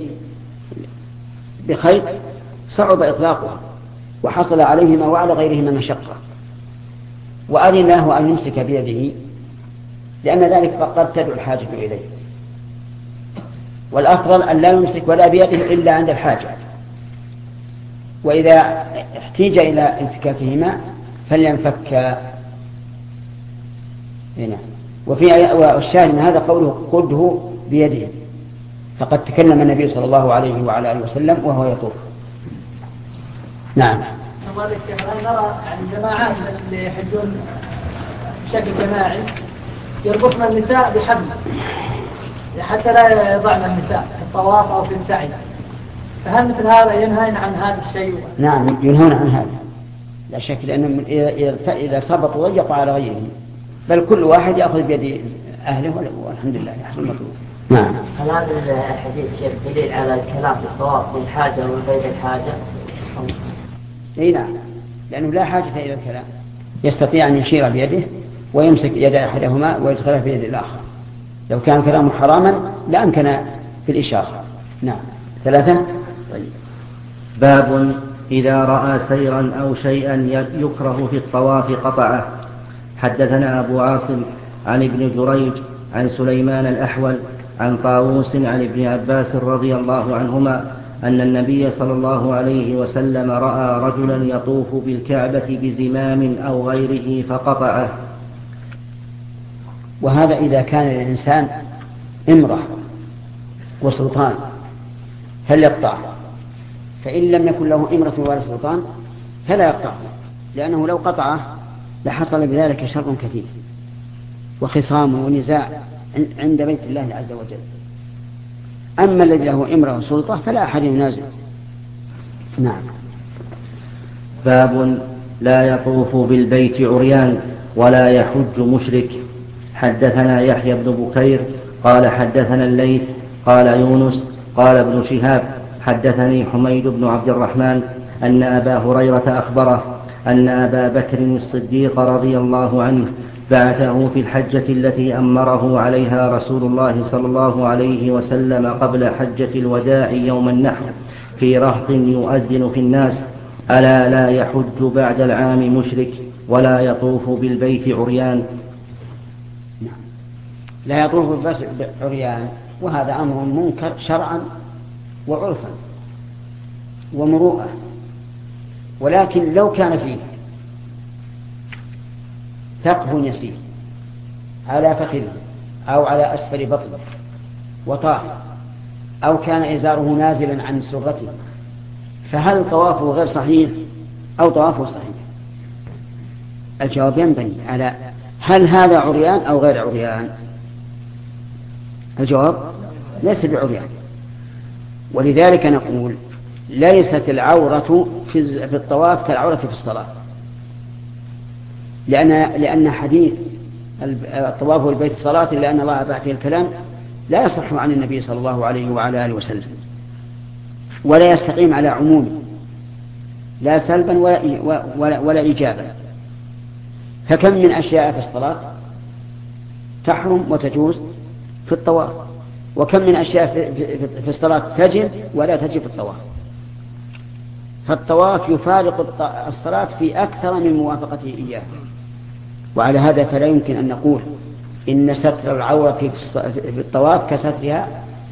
بخيط صعب إطلاقه وحصل عليهما وعلى غيرهما مشقة، وأذن له أن يمسك بيده لأن ذلك قد تدعو الحاجة إليه، والأفضل أن لا يمسك ولا بيده إلا عند الحاجة، وإذا احتيج إلى انفكاكهما فلينفك هنا. والشاهد من هذا قوله قده بيده، فقد تكلم النبي صلى الله عليه وعلى آله وسلم وهو يطوف. نعم. هل نرى يعني جماعات اللي يحجون بشكل جماعي يربطن النساء بحبل حتى لا يضعن النساء في الطواف أو في السعي، فهل مثل هذا ينهون عن هذا الشيء؟ نعم ينهون عن هذا لا شك، لأنهم إذا ارتبطوا ضيقوا على غيره، بل كل واحد يأخذ بيد أهله والحمد لله يحصل المطلوب. نعم. هل هذا الحديث شيخ دليل على الكلام في الطواف للحاجة وغير الحاجة؟ اي نعم، لأنه لا حاجة إلى الكلام، يستطيع أن يشير بيده ويمسك يد أحدهما ويدخلها في يد الآخر. لو كان كلامه حراما لا أمكن في الإشارة. نعم. 3. طيب. باب إذا رأى سيرا أو شيئا يكره في الطواف قطعه. حدثنا أبو عاصم عن ابن جريج عن سليمان الأحول عن طاووس عن ابن عباس رضي الله عنهما أن النبي صلى الله عليه وسلم رأى رجلا يطوف بالكعبة بزمام أو غيره فقطعه. وهذا إذا كان الإنسان امرأة وسلطان هل يقطع؟ فإن لم يكن له امرأة ولا سلطان فلا يقطع، لأنه لو قطعه لحصل بذلك شر كثير وخصام ونزاع عند بيت الله عز وجل. أما الذي له امرأة وسلطة فلا أحد ينازع. نعم. باب لا يطوف بالبيت عريان ولا يحج مشرك. حدثنا يحيى بن بكير قال حدثنا الليث قال يونس قال ابن شهاب حدثني حميد بن عبد الرحمن أن أبا هريرة أخبره أن أبا بكر الصديق رضي الله عنه بعثه في الحجة التي أمره عليها رسول الله صلى الله عليه وسلم قبل حجة الوداع يوم النحر في رهط يؤذن في الناس: ألا لا يحج بعد العام مشرك ولا يطوف بالبيت عريان. لا يطوف بالبيت عريان، وهذا أمر منكر شرعا وعرفا ومروءة. ولكن لو كان فيه ثقب يسير على فخذه أو على أسفل بطنه وطاف، أو كان إزاره نازلا عن سرته، فهل طوافه غير صحيح أو طوافه صحيح؟ الجواب ينبني على هل هذا عريان أو غير عريان. الجواب ليس بعريان، ولذلك نقول ليست العورة في الطواف كالعورة في الصلاة، لأن حديث الطواف والبيت صلاة إلا أن الله أباح فيه الكلام لا يصح عن النبي صلى الله عليه وعلى آله وسلم، ولا يستقيم على عموم لا سلبا ولا إيجابا. فكم من أشياء في الصلاة تحرم وتجوز في الطواف، وكم من أشياء في الصلاة تجب ولا تجب في الطواف. فالطواف يفارق الصلاة في أكثر من موافقته إياه. وعلى هذا فلا يمكن أن نقول إن ستر العورة في الطواف كسترها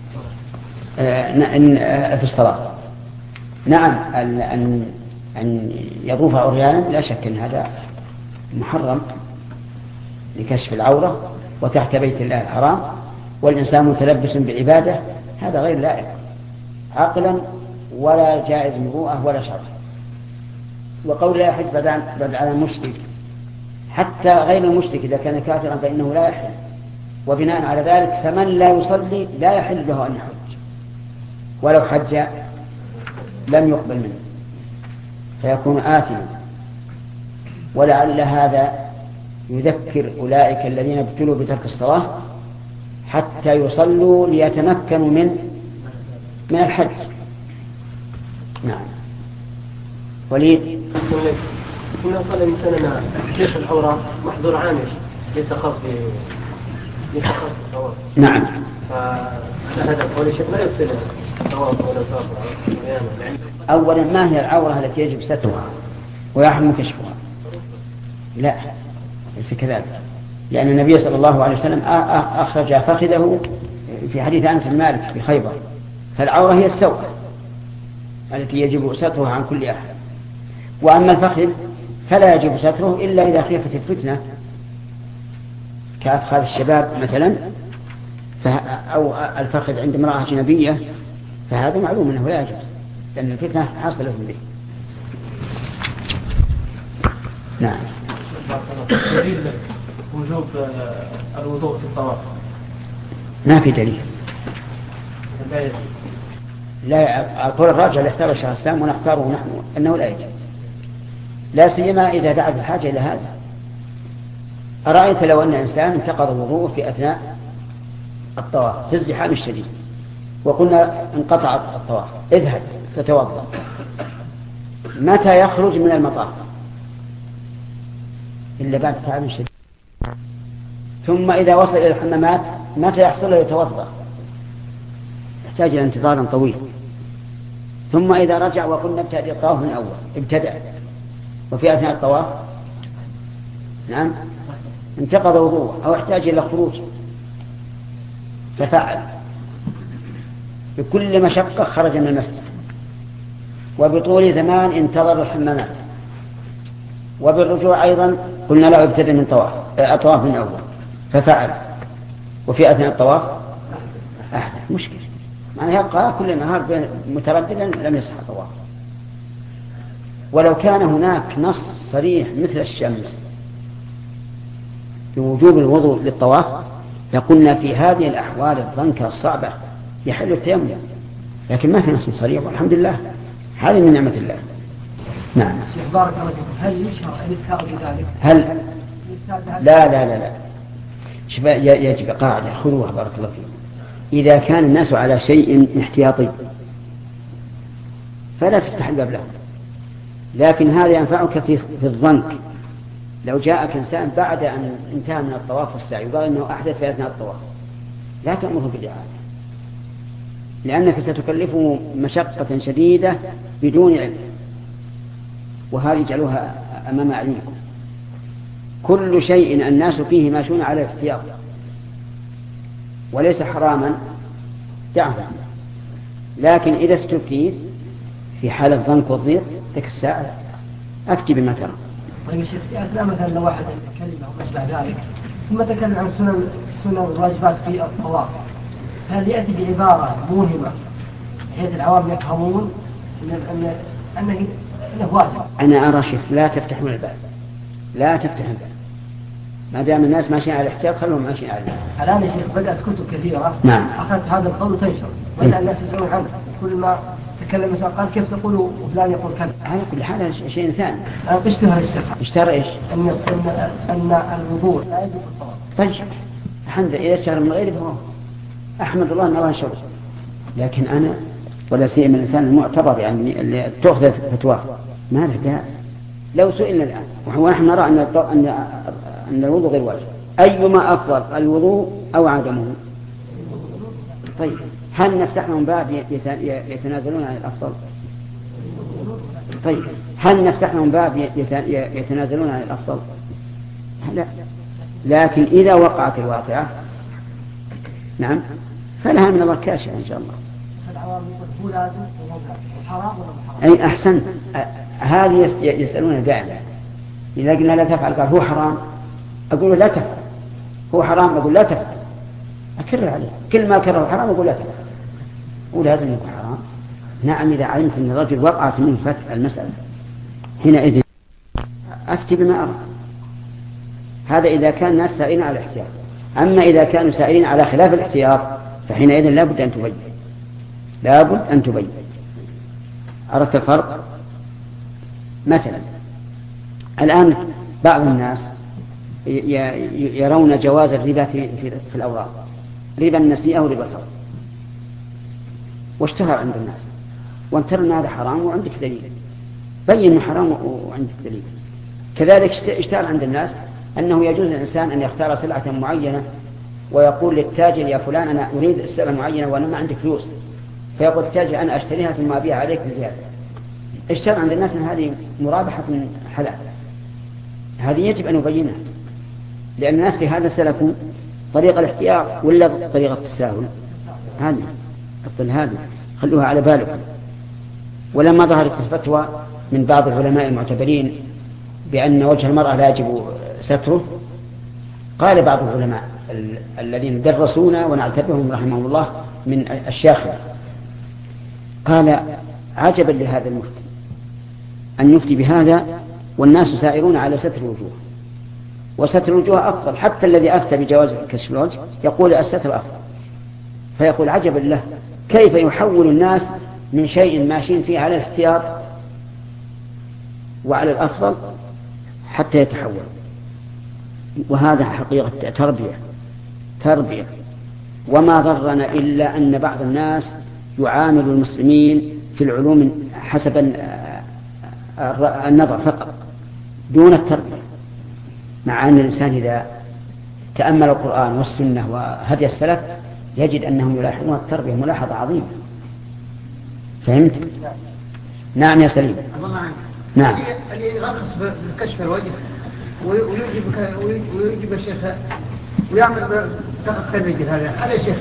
في الصلاة. نعم، أن يطوف عريانا لا شك أن هذا محرم لكشف العورة وتحت بيت الله الحرام، والإنسان متلبس بعبادة، هذا غير لائق عقلا ولا جائز مروءة ولا شرع. وقول لا يحج بعد على المشرك، حتى غير المشرك إذا كان كافرا فإنه لا يحل، وبناء على ذلك فمن لا يصلي لا يحل له أن يحج، ولو حج لم يقبل منه فيكون آثما. ولعل هذا يذكر أولئك الذين ابتلوا بترك الصلاة حتى يصلوا ليتمكنوا من الحج. نعم. وليد كنا قال الإنسان شيخ العورة محظور عامش ليس خاص بالطواف. نعم. فهذا قول شيخ لا يفصل الطواف ولا طواف. أولا ما هي العورة التي يجب سترها ويحرم كشفها؟ لا، ليس كذلك، لأن النبي صلى الله عليه وسلم أخرج فخذه في حديث أنس بن مالك في خيبر، فالعورة هي السوء التي يجب سترها عن كل أحد. وأما الفخذ فلا يجب ستره إلا إذا خيفت الفتنة كأفخاذ الشباب مثلا، أو الفخذ عند امرأة أجنبية، فهذا معلوم أنه لا يجب لأن الفتنة حاصلة به. نعم. دليل وجوب الوضوء في الطواف؟ ما في دليل. لا، أقول الراجع اللي اختار الشيخ الإسلام ونختاره نحن أنه لا يجب، لا سيما إذا دعت الحاجة إلى هذا. أرأيت لو أن إنسان انتقض وضوءه في أثناء الطواف في الزحام الشديد وقلنا انقطع الطواف، اذهب فتوضأ، متى يخرج من المطاف إلا بعد تعب شديد؟ ثم إذا وصل إلى الحمامات متى يحصل له يتوضأ؟ يحتاج إلى انتظار طويل. ثم إذا رجع وقلنا ابتدأ الطواف من أول، ابتدأ وفي أثناء الطواف نعم انتقض وضوءه أو احتاج إلى خروج ففعل، بكل مشقة خرج من المسجد، وبطول زمان انتظر الحمامات، وبالرجوع أيضا قلنا له ابتدأ من الطواف من أول ففعل، وفي أثناء الطواف أحدث مشكلة، معنى يبقى كل نهار مترددا لم يصح الطواف. ولو كان هناك نص صريح مثل الشمس بوجوب الوضوء للطواف لقلنا في هذه الأحوال الضنكة الصعبة يحل التيمم، لكن ما في نص صريح والحمد لله، هذه من نعمة الله. نعم. بارك الله فيكم، هل يشرع الإذكار بذلك؟ هل؟ لا لا لا لا، يجب قاعدة خذوها بارك الله فيكم. إذا كان الناس على شيء احتياطي فلا تفتح الباب له، لكن هذا ينفعك في الضنك لو جاءك إنسان بعد أن انتهى من الطواف والسعي وقال إنه أحدث في أثناء الطواف لا تأمره بالإعادة، لأنك ستكلفه مشقة شديدة بدون علم، وهذه جعلوها أمام أعينكم. كل شيء الناس فيه ماشون على الاحتياط وليس حراما دعه، لكن إذا استفتيت في حالة ضنك والضيق ذيك الساعة أفتي بما ترى. طيب يا شيخ، في أثناء مثلا لو واحد كلمة أو ما شابه ذلك ثم تكلم عن السنن والواجبات في الطواف، هل يأتي بعبارة موهمة بحيث العوام يفهمون أنه واجب؟ أنا أرى شيخ لا تفتحون الباب، لا تفتح الباب، ما دام الناس ماشيين على الاحتياط خلهم ماشيين على الباب. الآن يا شيخ بدأت كتب كثيرة نعم أخذت هذا القول وتنشر وبدأ الناس يسألون عنه، كل ما تكلم مثلا قال كيف تقول وفلان يقول كذا. على كل حال شيء ثاني. اشتهر الشيخ. اشتهر ايش؟ أن الوضوء لا يجب الطواف. طيب الحمد لله إذا اشتهر من غيره فهو أحمد الله أن الله نشره، لكن أنا ولا سيما الإنسان المعتبر يعني اللي تأخذ فتواه ما له داعي. لو سئلنا الآن ونحن نرى أن الوضوء غير واجب، أيما أفضل الوضوء أو عدمه؟ طيب هل نفتح لهم باب يتنازلون عن الأفضل؟ طيب هل نفتح لهم باب يتنازلون عن الأفضل؟ لا. لكن إذا وقعت الواقعة نعم فلها من الله كاشفة إن شاء الله. أي أحسن، هذه يسألون دائما إذا قلنا لا تفعل قال هو حرام، أقول لا تفعل، هو حرام أقول لا تفعل، أكرر عليه كل ما كره حرام أقول لا تفعل، ولازم يكون حرام. نعم إذا علمت أن الرجل وقعت منه فتح المسألة حينئذ أفتي بما أرى. هذا إذا كان الناس سائلين على الاحتياط، أما إذا كانوا سائلين على خلاف الاحتياط فحينئذ لابد أن تبين، لابد أن تبين. عرفت الفرق؟ مثلا الآن بعض الناس يرون جواز الربا في الأوراق، ربا النسيئة وربا الفضل، واشتهر عند الناس وانتر أن هذا حرام وعندك دليل، بين أنه حرام وعندك دليل. كذلك اشتهر عند الناس أنه يجوز للإنسان أن يختار سلعة معينة ويقول للتاجر يا فلان أنا أريد السلعة معينة وأنا ما عندي فلوس، فيقول التاجر أنا أشتريها ثم أبيعها عليك بزيادة. اشتهر عند الناس أن هذه مرابحة من حلال، هذه يجب أن نبينها، لأن الناس في هذا سلكوا طريق الاحتياط ولا طريقة التساهل. هذه خلوها على بالكم. ولما ظهرت الفتوى من بعض العلماء المعتبرين بأن وجه المرأة لا يجب ستره، قال بعض العلماء الذين درسونا ونعتبرهم رحمهم الله من الشيخ، قال عجبا لهذا المفتي أن يفتي بهذا والناس سائرون على ستر الوجوه، وستر الوجوه أفضل. حتى الذي أفتى بجواز كشف الوجه يقول الستر أفضل، فيقول عجبا له كيف يحول الناس من شيء ماشين فيه على الاحتياط وعلى الأفضل حتى يتحول. وهذا حقيقة تربية. وما ضرنا إلا أن بعض الناس يعامل المسلمين في العلوم حسب النظر فقط دون التربية، مع أن الإنسان إذا تأمل القرآن والسنة وهدي السلف يجد أنهم يلاحظون التربية ملاحظة عظيمة. فهمت؟ نعم يا سليم. نعم. اللي يرخص بكشف الوجه ويجب الشيخ ويعمل بطاقة الرجل، هذا شيخ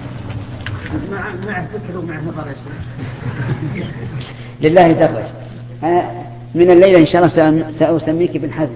معه فكر ومعه نظر يا شيخ. لله درج. أنا من الليلة إن شاء الله سأسميك ابن حزم.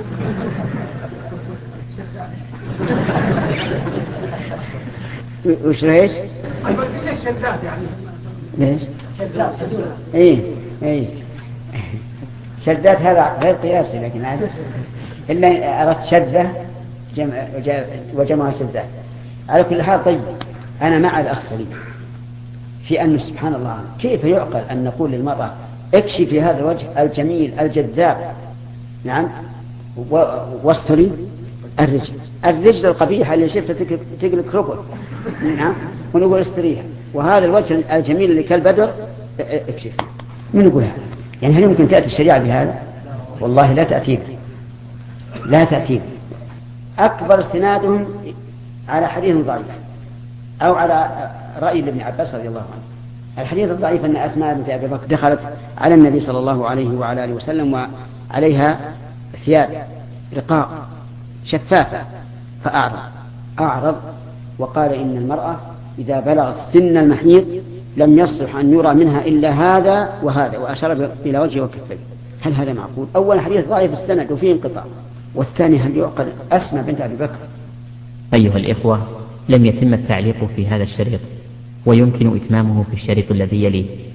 وش ليش؟ الشدات يعني. ليش؟ شدات. إيه. شدات هذا غير قياسي، لكن هذا إلا أردت شدة وجمع شدات. على كل حال طيب أنا مع الأخ سليم في أن سبحان الله كيف يعقل أن نقول للمرأة اكشفي هذا الوجه الجميل الجذاب، نعم، واستري الرجل القبيحة اللي شفتها تقلق ركب، نعم، ونقول استريها، وهذا الوجه الجميل اللي كالبدر اكشف. من يقول هذا؟ يعني هل يمكن تأتي الشريعة بهذا؟ والله لا تأتي. لا تأتيهم. أكبر استنادهم على حديث ضعيف أو على رأي ابن عباس رضي الله عنه. الحديث الضعيف أن أسماء بنت أبي بكر دخلت على النبي صلى الله عليه وعلى آله وسلم وعليها ثياب رقاق شفافة فأعرض وقال إن المرأة إذا بلغت سن المحيض لم يصلح أن يرى منها إلا هذا وهذا، وأشار إلى وجهه وكفيه. هل هذا معقول؟ أول حديث ضعيف السند وفيه انقطاع، والثاني هل يعقل أسماء بنت أبي بكر؟ أيها الإخوة، لم يتم التعليق في هذا الشريط، ويمكن إتمامه في الشريط الذي يليه.